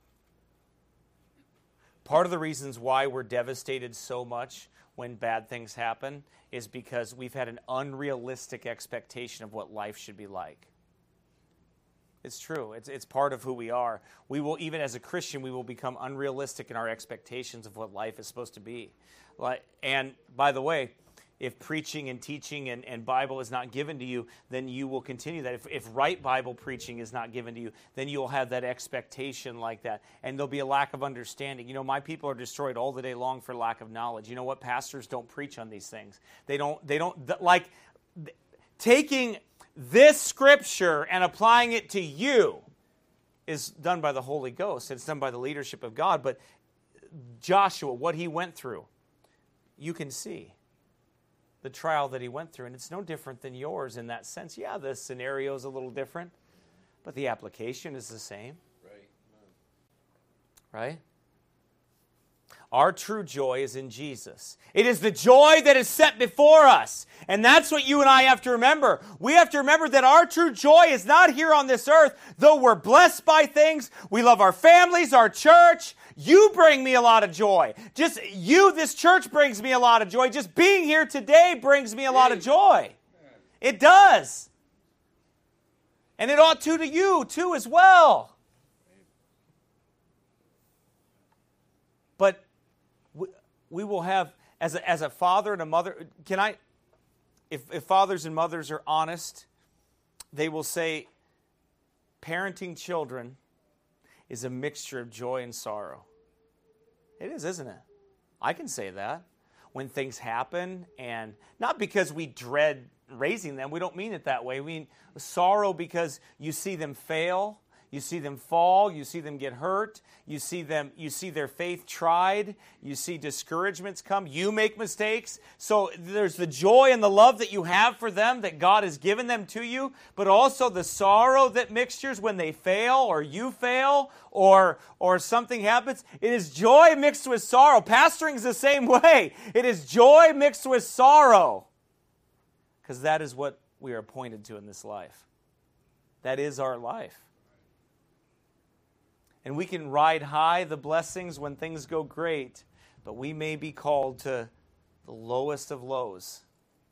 Part of the reasons why we're devastated so much when bad things happen is because we've had an unrealistic expectation of what life should be like. It's true. It's it's part of who we are. We will, even as a Christian, we will become unrealistic in our expectations of what life is supposed to be. Like, and by the way, if preaching and teaching and, and Bible is not given to you, then you will continue that. If, if right Bible preaching is not given to you, then you'll have that expectation like that. And there'll be a lack of understanding. You know, my people are destroyed all the day long for lack of knowledge. You know what? Pastors don't preach on these things. They don't, they don't, like, taking this scripture and applying it to you is done by the Holy Ghost. It's done by the leadership of God. But Joshua, what he went through, you can see the trial that he went through. And it's no different than yours in that sense. Yeah, the scenario is a little different, but the application is the same. Right. Right? Our true joy is in Jesus. It is the joy that is set before us. And that's what you and I have to remember. We have to remember that our true joy is not here on this earth, though we're blessed by things. We love our families, our church. You bring me a lot of joy. Just you, this church brings me a lot of joy. Just being here today brings me a lot of joy. It does. And it ought to to you, too, as well. But we will have, as a, as a father and a mother, can I, if, if fathers and mothers are honest, they will say parenting children is a mixture of joy and sorrow. It is, isn't it? I can say that. When things happen, and not because we dread raising them, we don't mean it that way. We mean sorrow because you see them fail. You see them fall, you see them get hurt, you see them, you see their faith tried, you see discouragements come, you make mistakes. So there's the joy and the love that you have for them, that God has given them to you, but also the sorrow that mixtures when they fail or you fail or or something happens. It is joy mixed with sorrow. Pastoring is the same way. It is joy mixed with sorrow. Because that is what we are appointed to in this life. That is our life. And we can ride high the blessings when things go great, but we may be called to the lowest of lows.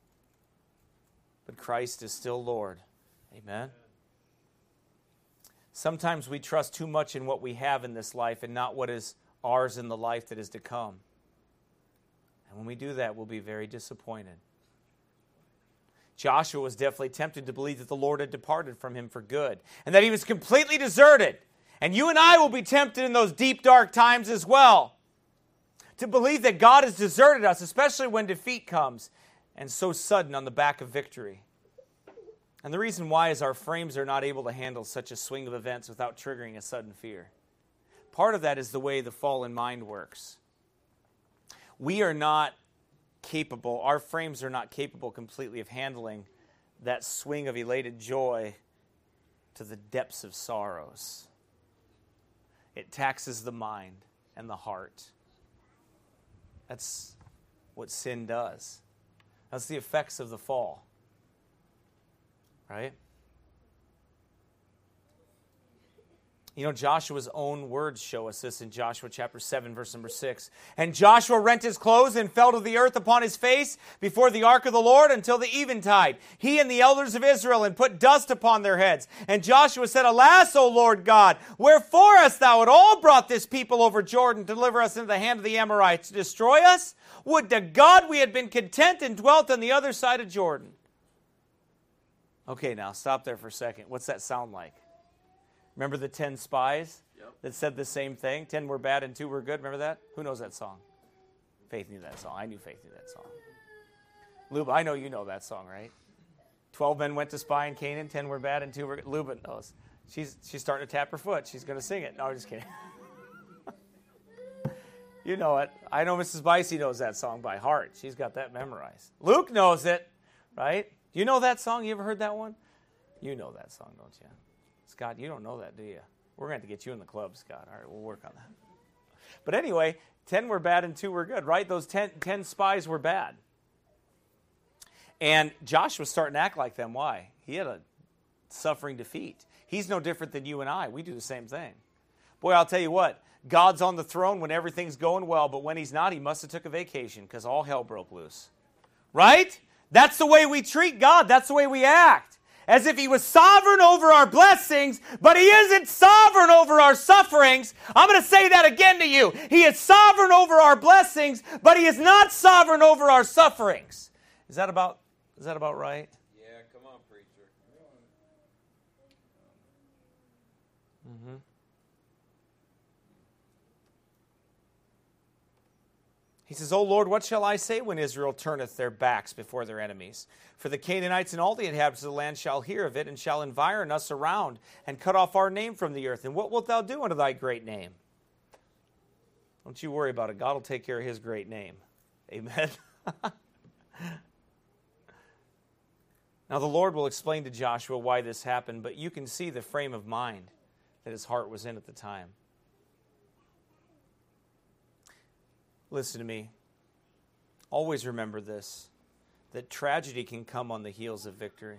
But Christ is still Lord. Amen? Sometimes we trust too much in what we have in this life and not what is ours in the life that is to come. And when we do that, we'll be very disappointed. Joshua was definitely tempted to believe that the Lord had departed from him for good and that he was completely deserted. And you and I will be tempted in those deep, dark times as well to believe that God has deserted us, especially when defeat comes and so sudden on the back of victory. And the reason why is our frames are not able to handle such a swing of events without triggering a sudden fear. Part of that is the way the fallen mind works. We are not capable, our frames are not capable completely of handling that swing of elated joy to the depths of sorrows. It taxes the mind and the heart. That's what sin does. That's the effects of the fall. Right? You know, Joshua's own words show us this in Joshua chapter seven, verse number six. And Joshua rent his clothes and fell to the earth upon his face before the ark of the Lord until the eventide, he and the elders of Israel, and put dust upon their heads. And Joshua said, Alas, O Lord God, wherefore hast thou at all brought this people over Jordan to deliver us into the hand of the Amorites to destroy us? Would to God we had been content and dwelt on the other side of Jordan. Okay, now stop there for a second. What's that sound like? Remember the ten spies yep. that said the same thing? Ten were bad and two were good. Remember that? Who knows that song? Faith knew that song. I knew Faith knew that song. Luba, I know you know that song, right? Twelve men went to spy in Canaan. Ten were bad and two were good. Luba knows. She's, she's starting to tap her foot. She's going to sing it. No, I'm just kidding. You know it. I know Missus Bicey knows that song by heart. She's got that memorized. Luke knows it, right? You know that song? You ever heard that one? You know that song, don't you? Scott, you don't know that, do you? We're going to have to get you in the club, Scott. All right, we'll work on that. But anyway, ten were bad and two were good, right? Those ten, ten spies were bad. And Joshua was starting to act like them. Why? He had a suffering defeat. He's no different than you and I. We do the same thing. Boy, I'll tell you what. God's on the throne when everything's going well, but when he's not, he must have took a vacation because all hell broke loose. Right? That's the way we treat God. That's the way we act. As if he was sovereign over our blessings, but he isn't sovereign over our sufferings. I'm going to say that again to you. He is sovereign over our blessings, but he is not sovereign over our sufferings. Is that about, is that about right? Yeah, come on, preacher. Mm-hmm. He says, O Lord, what shall I say when Israel turneth their backs before their enemies? For the Canaanites and all the inhabitants of the land shall hear of it, and shall environ us around, and cut off our name from the earth. And what wilt thou do unto thy great name? Don't you worry about it. God will take care of his great name. Amen. Now the Lord will explain to Joshua why this happened, but you can see the frame of mind that his heart was in at the time. Listen to me. Always remember this, that tragedy can come on the heels of victory.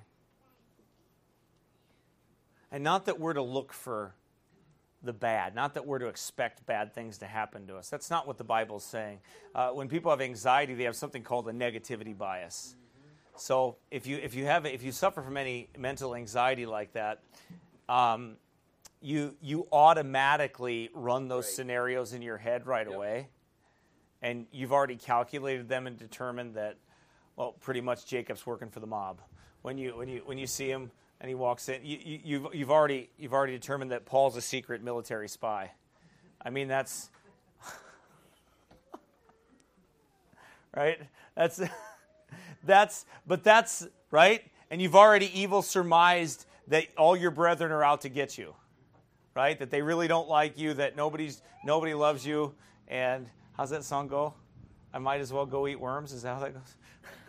And not that we're to look for the bad, not that we're to expect bad things to happen to us. That's not what the Bible is saying. Uh, when people have anxiety, they have something called a negativity bias. Mm-hmm. So if you if you have if you suffer from any mental anxiety like that, um, you you automatically run those right. scenarios in your head right yep. away. And you've already calculated them and determined that, well, pretty much Jacob's working for the mob. When you when you when you see him and he walks in, you, you, you've you've already you've already determined that Paul's a secret military spy. I mean, that's right. That's that's but that's right. And you've already evil surmised that all your brethren are out to get you, right? That they really don't like you. That nobody's nobody loves you. And how's that song go? I might as well go eat worms. Is that how that goes?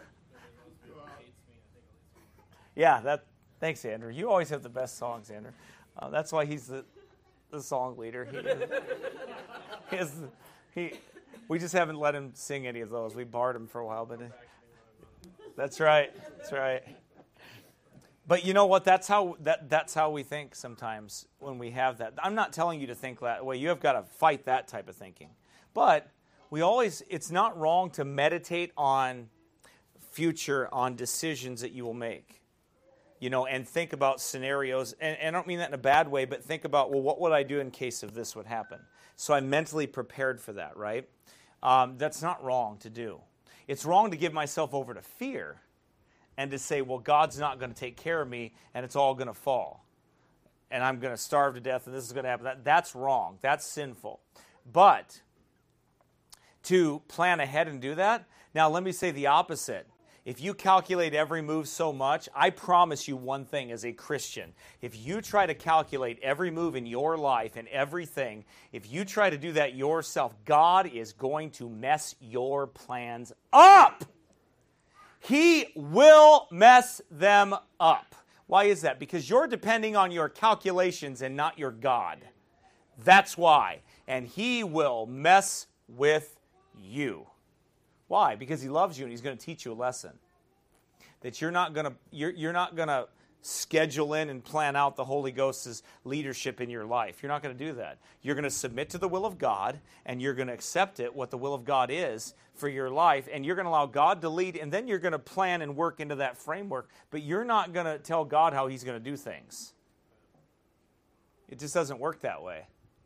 Yeah, that. Thanks, Andrew. You always have the best songs, Andrew. Uh, that's why he's the the song leader. He, he, is, he we just haven't let him sing any of those. We barred him for a while, but that's right. That's right. But you know what? That's how that that's how we think sometimes when we have that. I'm not telling you to think that way. You have got to fight that type of thinking. But we always, it's not wrong to meditate on future, on decisions that you will make. you know, and think about scenarios. And, and I don't mean that in a bad way, but think about, well, what would I do in case of this would happen? So I'm mentally prepared for that, right? Um, that's not wrong to do. It's wrong to give myself over to fear and to say, well, God's not going to take care of me and it's all going to fall. And I'm going to starve to death and this is going to happen. That, that's wrong. That's sinful. But to plan ahead and do that, now let me say the opposite. If you calculate every move so much, I promise you one thing as a Christian. If you try to calculate every move in your life and everything, if you try to do that yourself, God is going to mess your plans up. He will mess them up. Why is that? Because you're depending on your calculations and not your God. That's why. And He will mess with you. Why? Because He loves you and He's going to teach you a lesson. That you're not going to you're, you're not going to schedule in and plan out the Holy Ghost's leadership in your life. You're not going to do that. You're going to submit to the will of God, and you're going to accept it, what the will of God is for your life, and you're going to allow God to lead, and then you're going to plan and work into that framework. But you're not going to tell God how He's going to do things. It just doesn't work that way.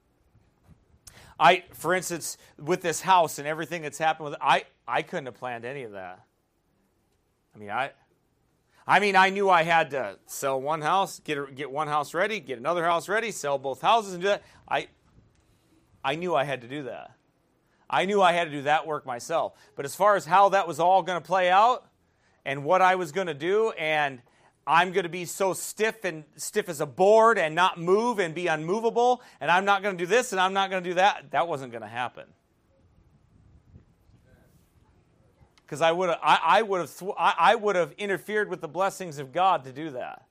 I, for instance, with this house and everything that's happened with it, I, I couldn't have planned any of that. I mean, I, I mean, I knew I had to sell one house, get a, get one house ready, get another house ready, sell both houses, and do that. I, I knew I had to do that. I knew I had to do that work myself. But as far as how that was all going to play out, and what I was going to do, and I'm going to be so stiff and stiff as a board and not move and be unmovable, and I'm not going to do this and I'm not going to do that. That wasn't going to happen. Because I would have, I, I would have, I, I would have interfered with the blessings of God to do that.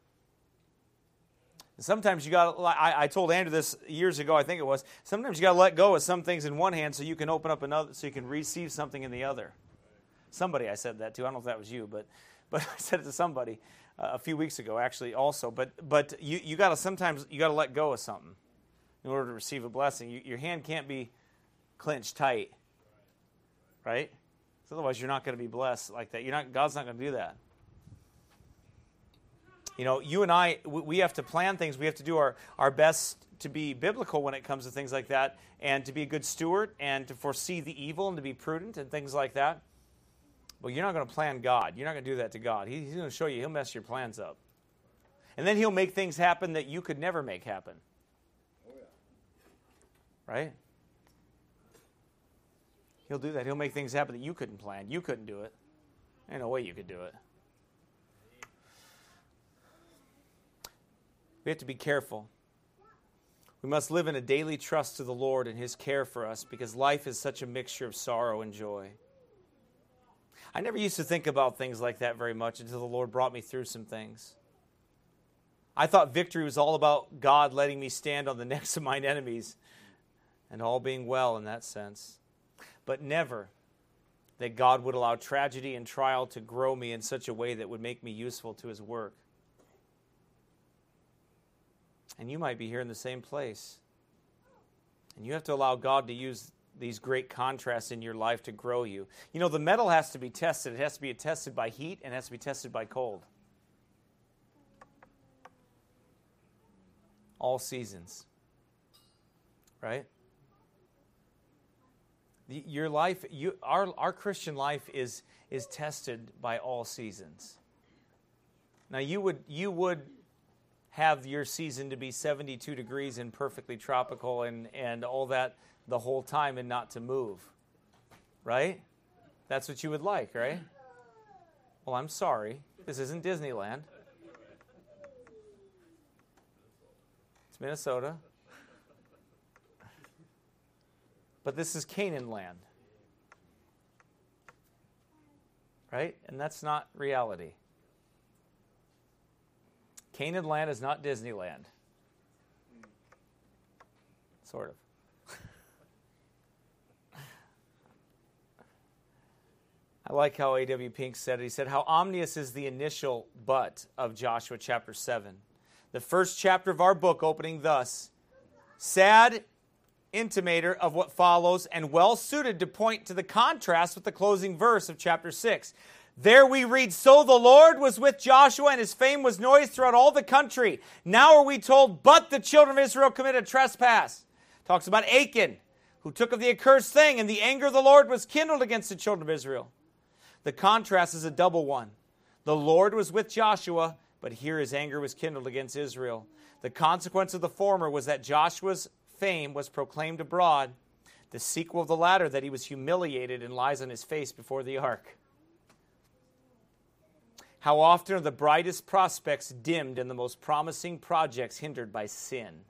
And sometimes you got. I, I told Andrew this years ago. I think it was. Sometimes you got to let go of some things in one hand so you can open up another, so you can receive something in the other. Somebody I said that to. I don't know if that was you, but but I said it to somebody uh, a few weeks ago, actually, also. But but you you got to sometimes you got to let go of something in order to receive a blessing. You, your hand can't be clenched tight, right? Otherwise, you're not going to be blessed like that. You're not. God's not going to do that. You know, you and I, we have to plan things. We have to do our, our best to be biblical when it comes to things like that, and to be a good steward, and to foresee the evil, and to be prudent, and things like that. But you're not going to plan God. You're not going to do that to God. He's going to show you. He'll mess your plans up. And then He'll make things happen that you could never make happen. Right? He'll do that. He'll make things happen that you couldn't plan. You couldn't do it. Ain't no way you could do it. We have to be careful. We must live in a daily trust to the Lord and His care for us, because life is such a mixture of sorrow and joy. I never used to think about things like that very much until the Lord brought me through some things. I thought victory was all about God letting me stand on the necks of mine enemies and all being well in that sense. But never that God would allow tragedy and trial to grow me in such a way that would make me useful to His work. And you might be here in the same place. And you have to allow God to use these great contrasts in your life to grow you. You know, the metal has to be tested. It has to be tested by heat, and it has to be tested by cold. All seasons. Right? Your life, you, our, our Christian life is, is tested by all seasons. Now, you would you would have your season to be seventy-two degrees and perfectly tropical and, and all that the whole time and not to move. Right? That's what you would like, right? Well, I'm sorry. This isn't Disneyland. It's Minnesota. But this is Canaan land. Right? And that's not reality. Canaan land is not Disneyland. Sort of. I like how A W Pink said it. He said, how ominous is the initial but of Joshua chapter seven. The first chapter of our book opening thus, sad intimator of what follows and well suited to point to the contrast with the closing verse of chapter six. There we read, so the Lord was with Joshua, and his fame was noised throughout all the country. Now are we told, but the children of Israel committed trespass. Talks about Achan, who took of the accursed thing, and the anger of the Lord was kindled against the children of Israel. The contrast is a double one. The Lord was with Joshua, but here his anger was kindled against Israel. The consequence of the former was that Joshua's fame was proclaimed abroad. The sequel of the latter, that he was humiliated and lies on his face before the ark. How often are the brightest prospects dimmed and the most promising projects hindered by sin?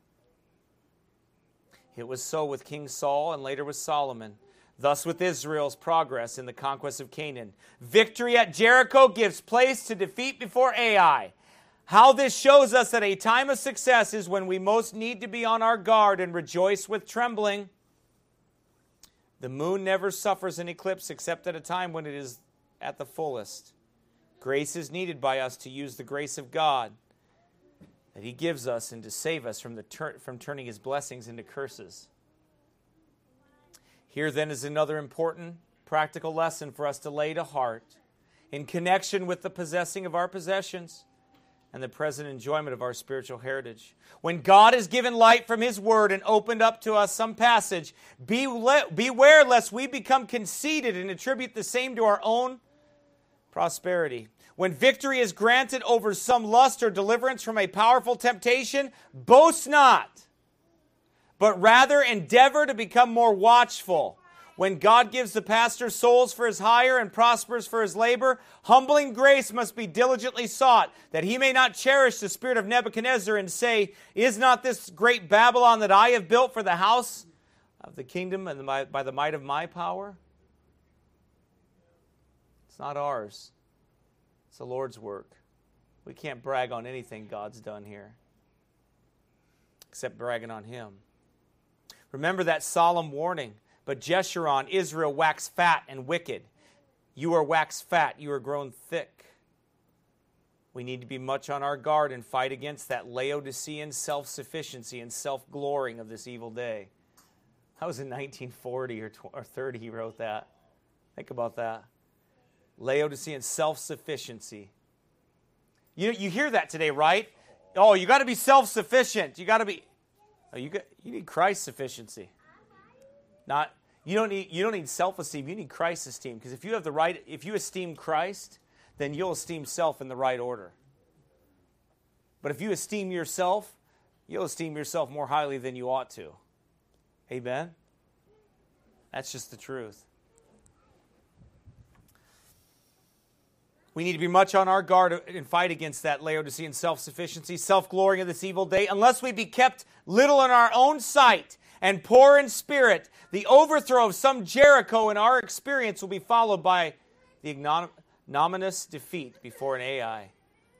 It was so with King Saul and later with Solomon. Thus with Israel's progress in the conquest of Canaan. Victory at Jericho gives place to defeat before Ai. How this shows us that a time of success is when we most need to be on our guard and rejoice with trembling. The moon never suffers an eclipse except at a time when it is at the fullest. Grace is needed by us to use the grace of God that he gives us and to save us from, the tur- from turning his blessings into curses. Here then is another important practical lesson for us to lay to heart in connection with the possessing of our possessions and the present enjoyment of our spiritual heritage. When God has given light from his word and opened up to us some passage, be le- beware lest we become conceited and attribute the same to our own prosperity. When victory is granted over some lust or deliverance from a powerful temptation, boast not, but rather endeavor to become more watchful. When God gives the pastor souls for his hire and prospers for his labor, humbling grace must be diligently sought, that he may not cherish the spirit of Nebuchadnezzar and say, is not this great Babylon that I have built for the house of the kingdom and by the might of my power? It's not ours. It's the Lord's work. We can't brag on anything God's done here, except bragging on him. Remember that solemn warning. But Jeshurun, Israel, wax fat and wicked. You are waxed fat, you are grown thick. We need to be much on our guard and fight against that Laodicean self-sufficiency and self-glorying of this evil day. That was in nineteen forty or thirty he wrote that. Think about that. Laodicean self-sufficiency. You, you hear that today, right? Oh, you got to be self-sufficient. You got to be... Oh, you, got, you need Christ's sufficiency. Not... You don't need you don't need self-esteem. You need Christ's esteem. Because if you have the right, if you esteem Christ, then you'll esteem self in the right order. But if you esteem yourself, you'll esteem yourself more highly than you ought to. Amen? That's just the truth. We need to be much on our guard and fight against that Laodicean self-sufficiency, self-glorying of this evil day, unless we be kept little in our own sight and poor in spirit. The overthrow of some Jericho in our experience will be followed by the ignominious defeat before an Ai.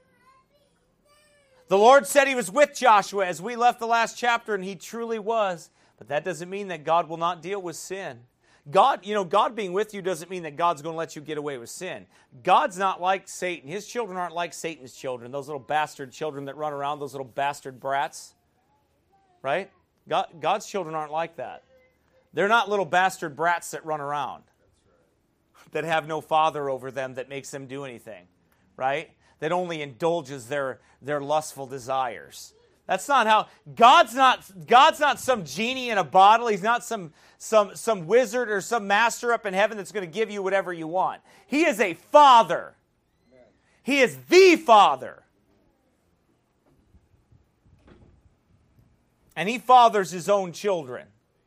The Lord said he was with Joshua as we left the last chapter, and he truly was. But that doesn't mean that God will not deal with sin. God, you know, God being with you doesn't mean that God's going to let you get away with sin. God's not like Satan. His children aren't like Satan's children, those little bastard children that run around, those little bastard brats. Right? God, God's children aren't like that. They're not little bastard brats that run around, that have no father over them that makes them do anything, right? That only indulges their, their lustful desires. That's not how, God's not, God's not some genie in a bottle. He's not some, some, some wizard or some master up in heaven that's going to give you whatever you want. He is a father. He is the Father. And he fathers his own children.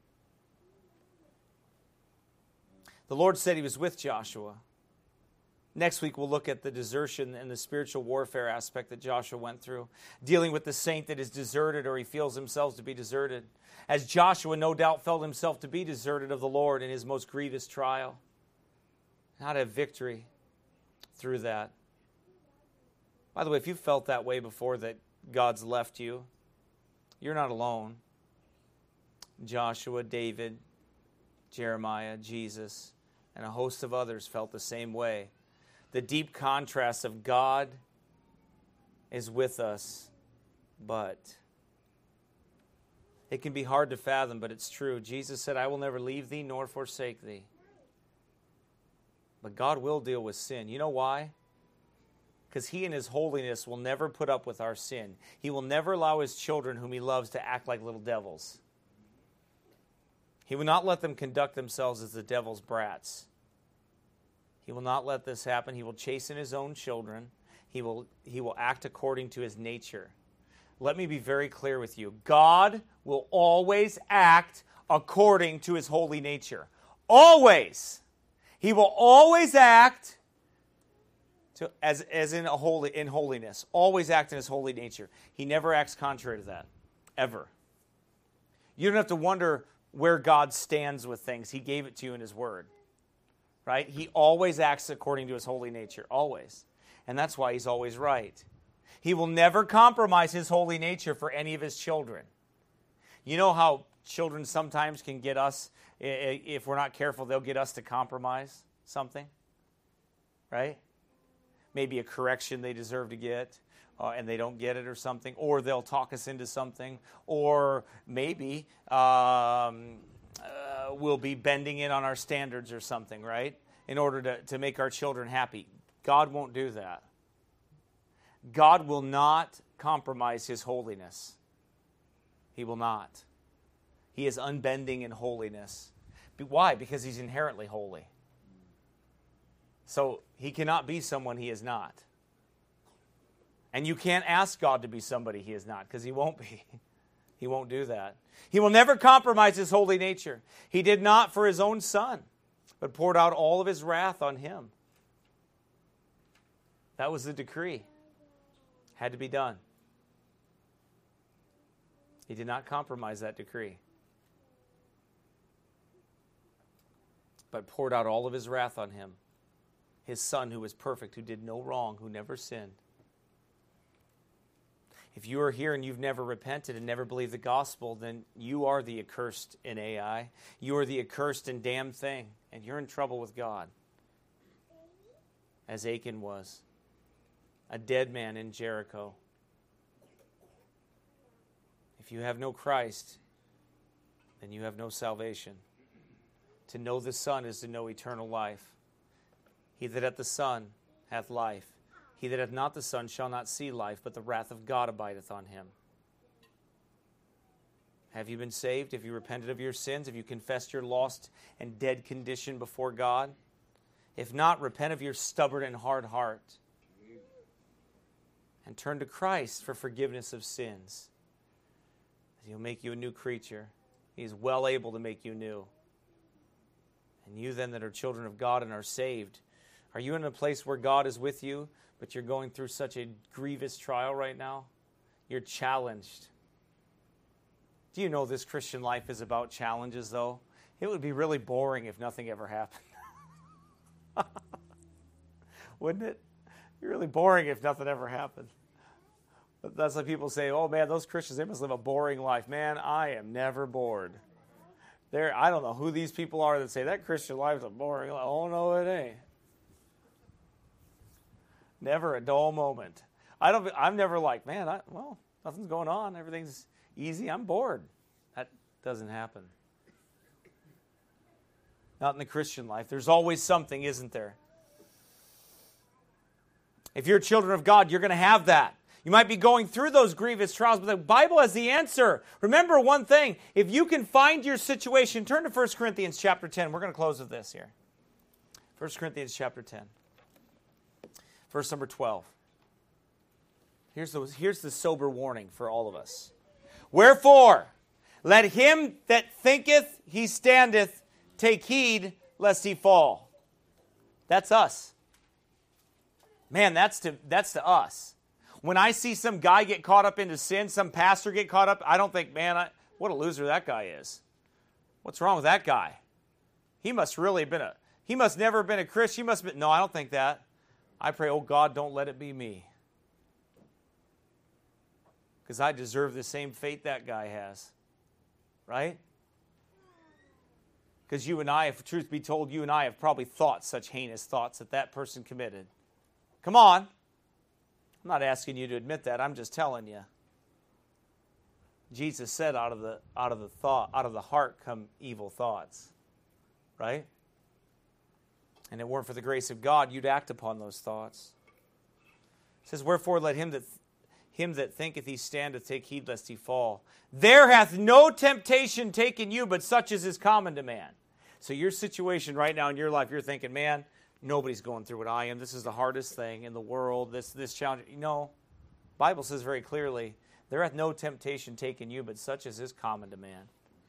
The Lord said he was with Joshua. Next week we'll look at the desertion and the spiritual warfare aspect that Joshua went through, dealing with the saint that is deserted or he feels himself to be deserted, as Joshua no doubt felt himself to be deserted of the Lord in his most grievous trial. How to have victory through that. By the way, if you felt that way before, that God's left you, you're not alone. Joshua, David, Jeremiah, Jesus, and a host of others felt the same way. The deep contrast of God is with us, but it can be hard to fathom, but it's true. Jesus said, I will never leave thee nor forsake thee. But God will deal with sin. You know why? Because He in His holiness will never put up with our sin. He will never allow His children whom He loves to act like little devils. He will not let them conduct themselves as the devil's brats. He will not let this happen. He will chasten His own children. He will, he will act according to His nature. Let me be very clear with you. God will always act according to His holy nature. Always. He will always act to, as, as in, a holy, in holiness. Always act in His holy nature. He never acts contrary to that. Ever. You don't have to wonder where God stands with things. He gave it to you in His Word. Right? He always acts according to His holy nature. Always. And that's why He's always right. He will never compromise His holy nature for any of His children. You know how children sometimes can get us, if we're not careful, they'll get us to compromise something? Right? Maybe a correction they deserve to get, uh, and they don't get it or something. Or they'll talk us into something. Or maybe um, uh, we'll be bending in on our standards or something, right? In order to, to make our children happy. God won't do that. God will not compromise His holiness. He will not. He is unbending in holiness. Why? Because He's inherently holy. So He cannot be someone He is not. And you can't ask God to be somebody He is not, because He won't be. He won't do that. He will never compromise His holy nature. He did not for His own Son, but poured out all of His wrath on Him. That was the decree. Had to be done. He did not compromise that decree, but poured out all of His wrath on Him. His Son, who was perfect, who did no wrong, who never sinned. If you are here and you've never repented and never believed the gospel, then you are the accursed in A I. You are the accursed and damned thing, and you're in trouble with God, as Achan was, a dead man in Jericho. If you have no Christ, then you have no salvation. To know the Son is to know eternal life. He that hath the Son hath life. He that hath not the Son shall not see life, but the wrath of God abideth on him. Have you been saved? Have you repented of your sins? Have you confessed your lost and dead condition before God? If not, repent of your stubborn and hard heart and turn to Christ for forgiveness of sins. He'll make you a new creature. He's well able to make you new. And you then that are children of God and are saved, are you in a place where God is with you, but you're going through such a grievous trial right now? You're challenged. Do you know this Christian life is about challenges, though? It would be really boring if nothing ever happened. Wouldn't it? It'd be really boring if nothing ever happened. But that's why people say, oh man, those Christians, they must live a boring life. Man, I am never bored. There, I don't know who these people are that say that Christian life is a boring life. Oh no, it ain't. Never a dull moment. I don't. I'm never like, man. I, well, nothing's going on. Everything's easy. I'm bored. That doesn't happen. Not in the Christian life. There's always something, isn't there? If you're children of God, you're going to have that. You might be going through those grievous trials, but the Bible has the answer. Remember one thing. If you can find your situation, turn to First Corinthians chapter ten. We're going to close with this here. First Corinthians chapter ten. Verse number twelve. Here's the, here's the sober warning for all of us. Wherefore, let him that thinketh he standeth take heed lest he fall. That's us. Man, that's to, that's to us. When I see some guy get caught up into sin, some pastor get caught up, I don't think, man, I, what a loser that guy is. What's wrong with that guy? He must really have been a, he must never have been a Christian. He must have been, no, I don't think that. I pray, oh God, don't let it be me. Because I deserve the same fate that guy has. Right? Because you and I, if truth be told, you and I have probably thought such heinous thoughts that that person committed. Come on. I'm not asking you to admit that. I'm just telling you. Jesus said out of the out of the thought, out of the heart come evil thoughts. Right? and it weren't for the grace of God, you'd act upon those thoughts. It says, wherefore let him that him that thinketh he standeth take heed lest he fall. There hath no temptation taken you, but such as is common to man. So your situation right now in your life, you're thinking, man, nobody's going through what I am. This is the hardest thing in the world. This this challenge. No, the Bible says very clearly, there hath no temptation taken you, but such as is common to man.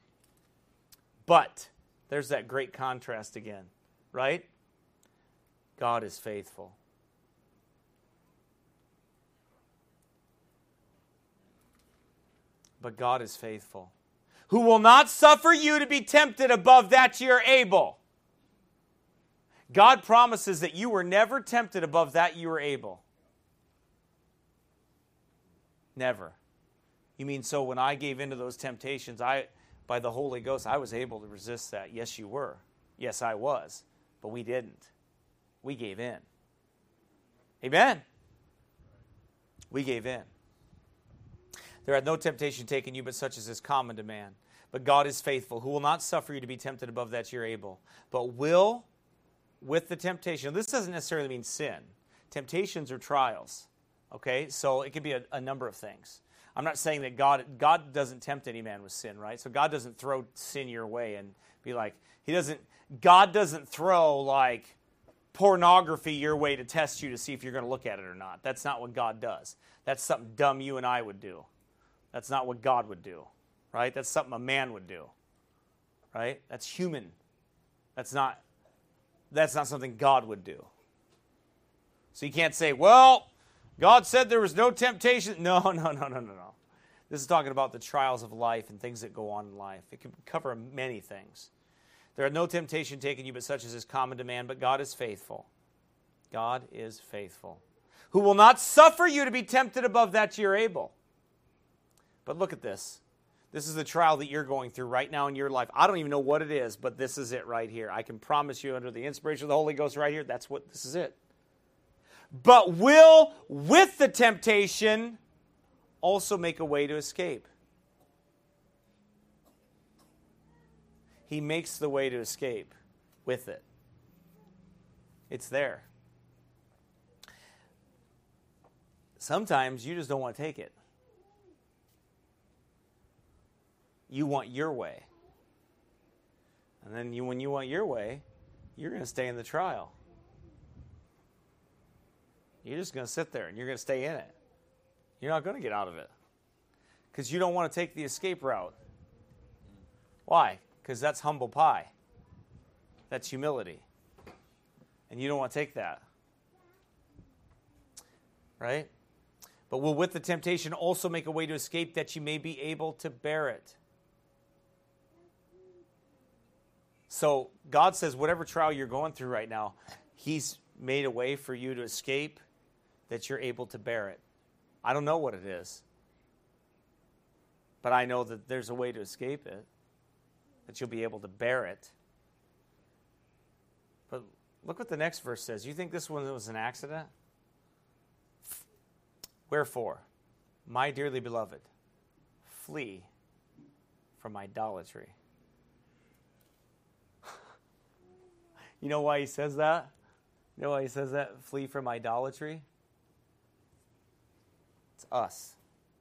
But there's that great contrast again, right? God is faithful. But God is faithful, who will not suffer you to be tempted above that you are able. God promises that you were never tempted above that you were able. Never. You mean so when I gave into those temptations, I, by the Holy Ghost, I was able to resist that? Yes, you were. Yes, I was. But we didn't. We gave in. Amen? We gave in. There hath no temptation taken you, but such as is common to man. But God is faithful, who will not suffer you to be tempted above that you're able, but will, with the temptation. This doesn't necessarily mean sin. Temptations are trials. Okay? So it could be a, a number of things. I'm not saying that God God doesn't tempt any man with sin, right? So God doesn't throw sin your way and be like, He doesn't, God doesn't throw like pornography your way to test you to see if you're going to look at it or not. That's not what God does. That's something dumb you and I would do. That's not what God would do, right? That's something a man would do, right? That's human. That's not, that's not something God would do. So you can't say, well, God said there was no temptation. No, no, no, no, no, no. This is talking about the trials of life and things that go on in life. It can cover many things. There are no temptation taken you, but such as is common to man, but God is faithful. God is faithful, who will not suffer you to be tempted above that you're able. But look at this. This is the trial that you're going through right now in your life. I don't even know what it is, but this is it right here. I can promise you under the inspiration of the Holy Ghost right here, that's what this is it. But will, with the temptation, also make a way to escape. He makes the way to escape with it. It's there. Sometimes you just don't want to take it. You want your way. And then you, when you want your way, you're going to stay in the trial. You're just going to sit there and you're going to stay in it. You're not going to get out of it. Because you don't want to take the escape route. Why? Because that's humble pie. That's humility. And you don't want to take that. Right? But will with the temptation also make a way to escape that you may be able to bear it. So God says whatever trial you're going through right now, He's made a way for you to escape that you're able to bear it. I don't know what it is. But I know that there's a way to escape it. That you'll be able to bear it. But look what the next verse says. You think this one was an accident? Wherefore, my dearly beloved, flee from idolatry. You know why he says that? You know why he says that? Flee from idolatry? It's us.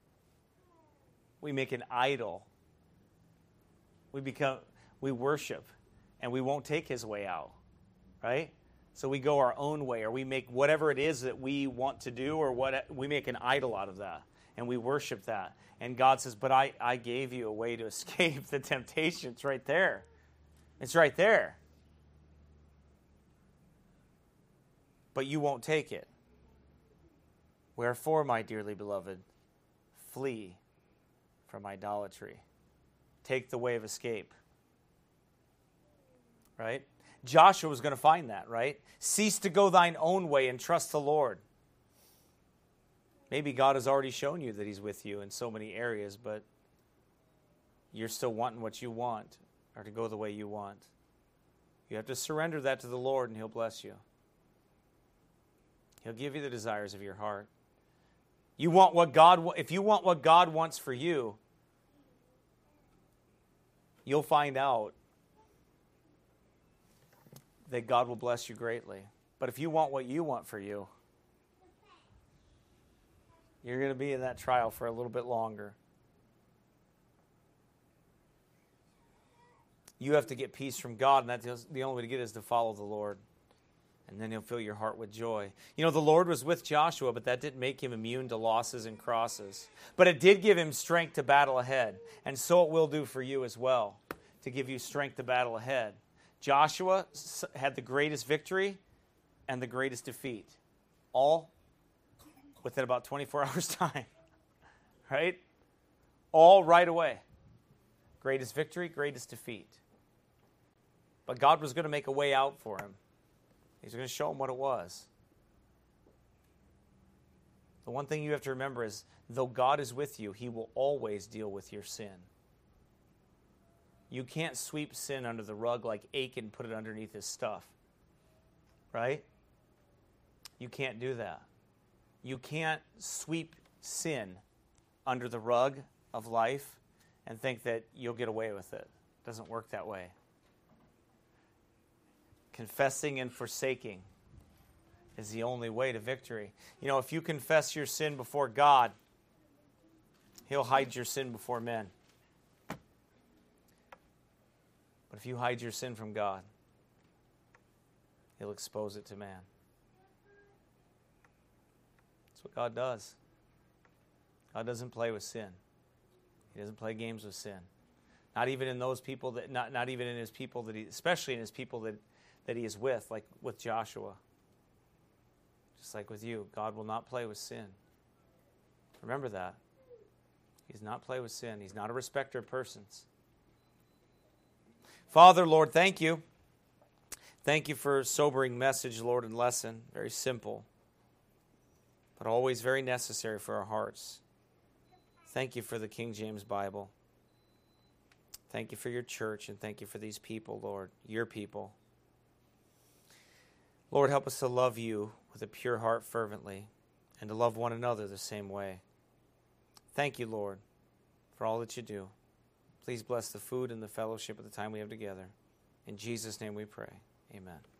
We make an idol. We become, we worship, and we won't take his way out, right? So we go our own way, or we make whatever it is that we want to do, or what we make an idol out of that, and we worship that. And God says, but I, I gave you a way to escape the temptation. It's right there. It's right there. But you won't take it. Wherefore, my dearly beloved, flee from idolatry. Take the way of escape. Right? Joshua was going to find that, right? Cease to go thine own way and trust the Lord. Maybe God has already shown you that He's with you in so many areas, but you're still wanting what you want, or to go the way you want. You have to surrender that to the Lord, and He'll bless you. He'll give you the desires of your heart. You want what God, if you want what God wants for you, you'll find out that God will bless you greatly. But if you want what you want for you, you're going to be in that trial for a little bit longer. You have to get peace from God, and that's the only way to get it is to follow the Lord. And then he'll fill your heart with joy. You know, the Lord was with Joshua, but that didn't make him immune to losses and crosses. But it did give him strength to battle ahead. And so it will do for you as well, to give you strength to battle ahead. Joshua had the greatest victory and the greatest defeat, all within about twenty-four hours' time. Right? All right away. Greatest victory, greatest defeat. But God was going to make a way out for him. He's going to show him what it was. The one thing you have to remember is, though God is with you, he will always deal with your sin. You can't sweep sin under the rug like Achan put it underneath his stuff. Right? You can't do that. You can't sweep sin under the rug of life and think that you'll get away with it. It doesn't work that way. Confessing and forsaking is the only way to victory. You know, if you confess your sin before God, he'll hide your sin before men. But if you hide your sin from God, he'll expose it to man. That's what God does. God doesn't play with sin. He doesn't play games with sin. Not even in those people that, not, not even in his people that he, especially in his people that, that he is with, like with Joshua. Just like with you, God will not play with sin. Remember that. He does not play with sin. He's not a respecter of persons. Father, Lord, thank you. Thank you for a sobering message, Lord, and lesson. Very simple, but always very necessary for our hearts. Thank you for the King James Bible. Thank you for your church, and thank you for these people, Lord, your people. Lord, help us to love you with a pure heart fervently and to love one another the same way. Thank you, Lord, for all that you do. Please bless the food and the fellowship at the time we have together. In Jesus' name we pray. Amen.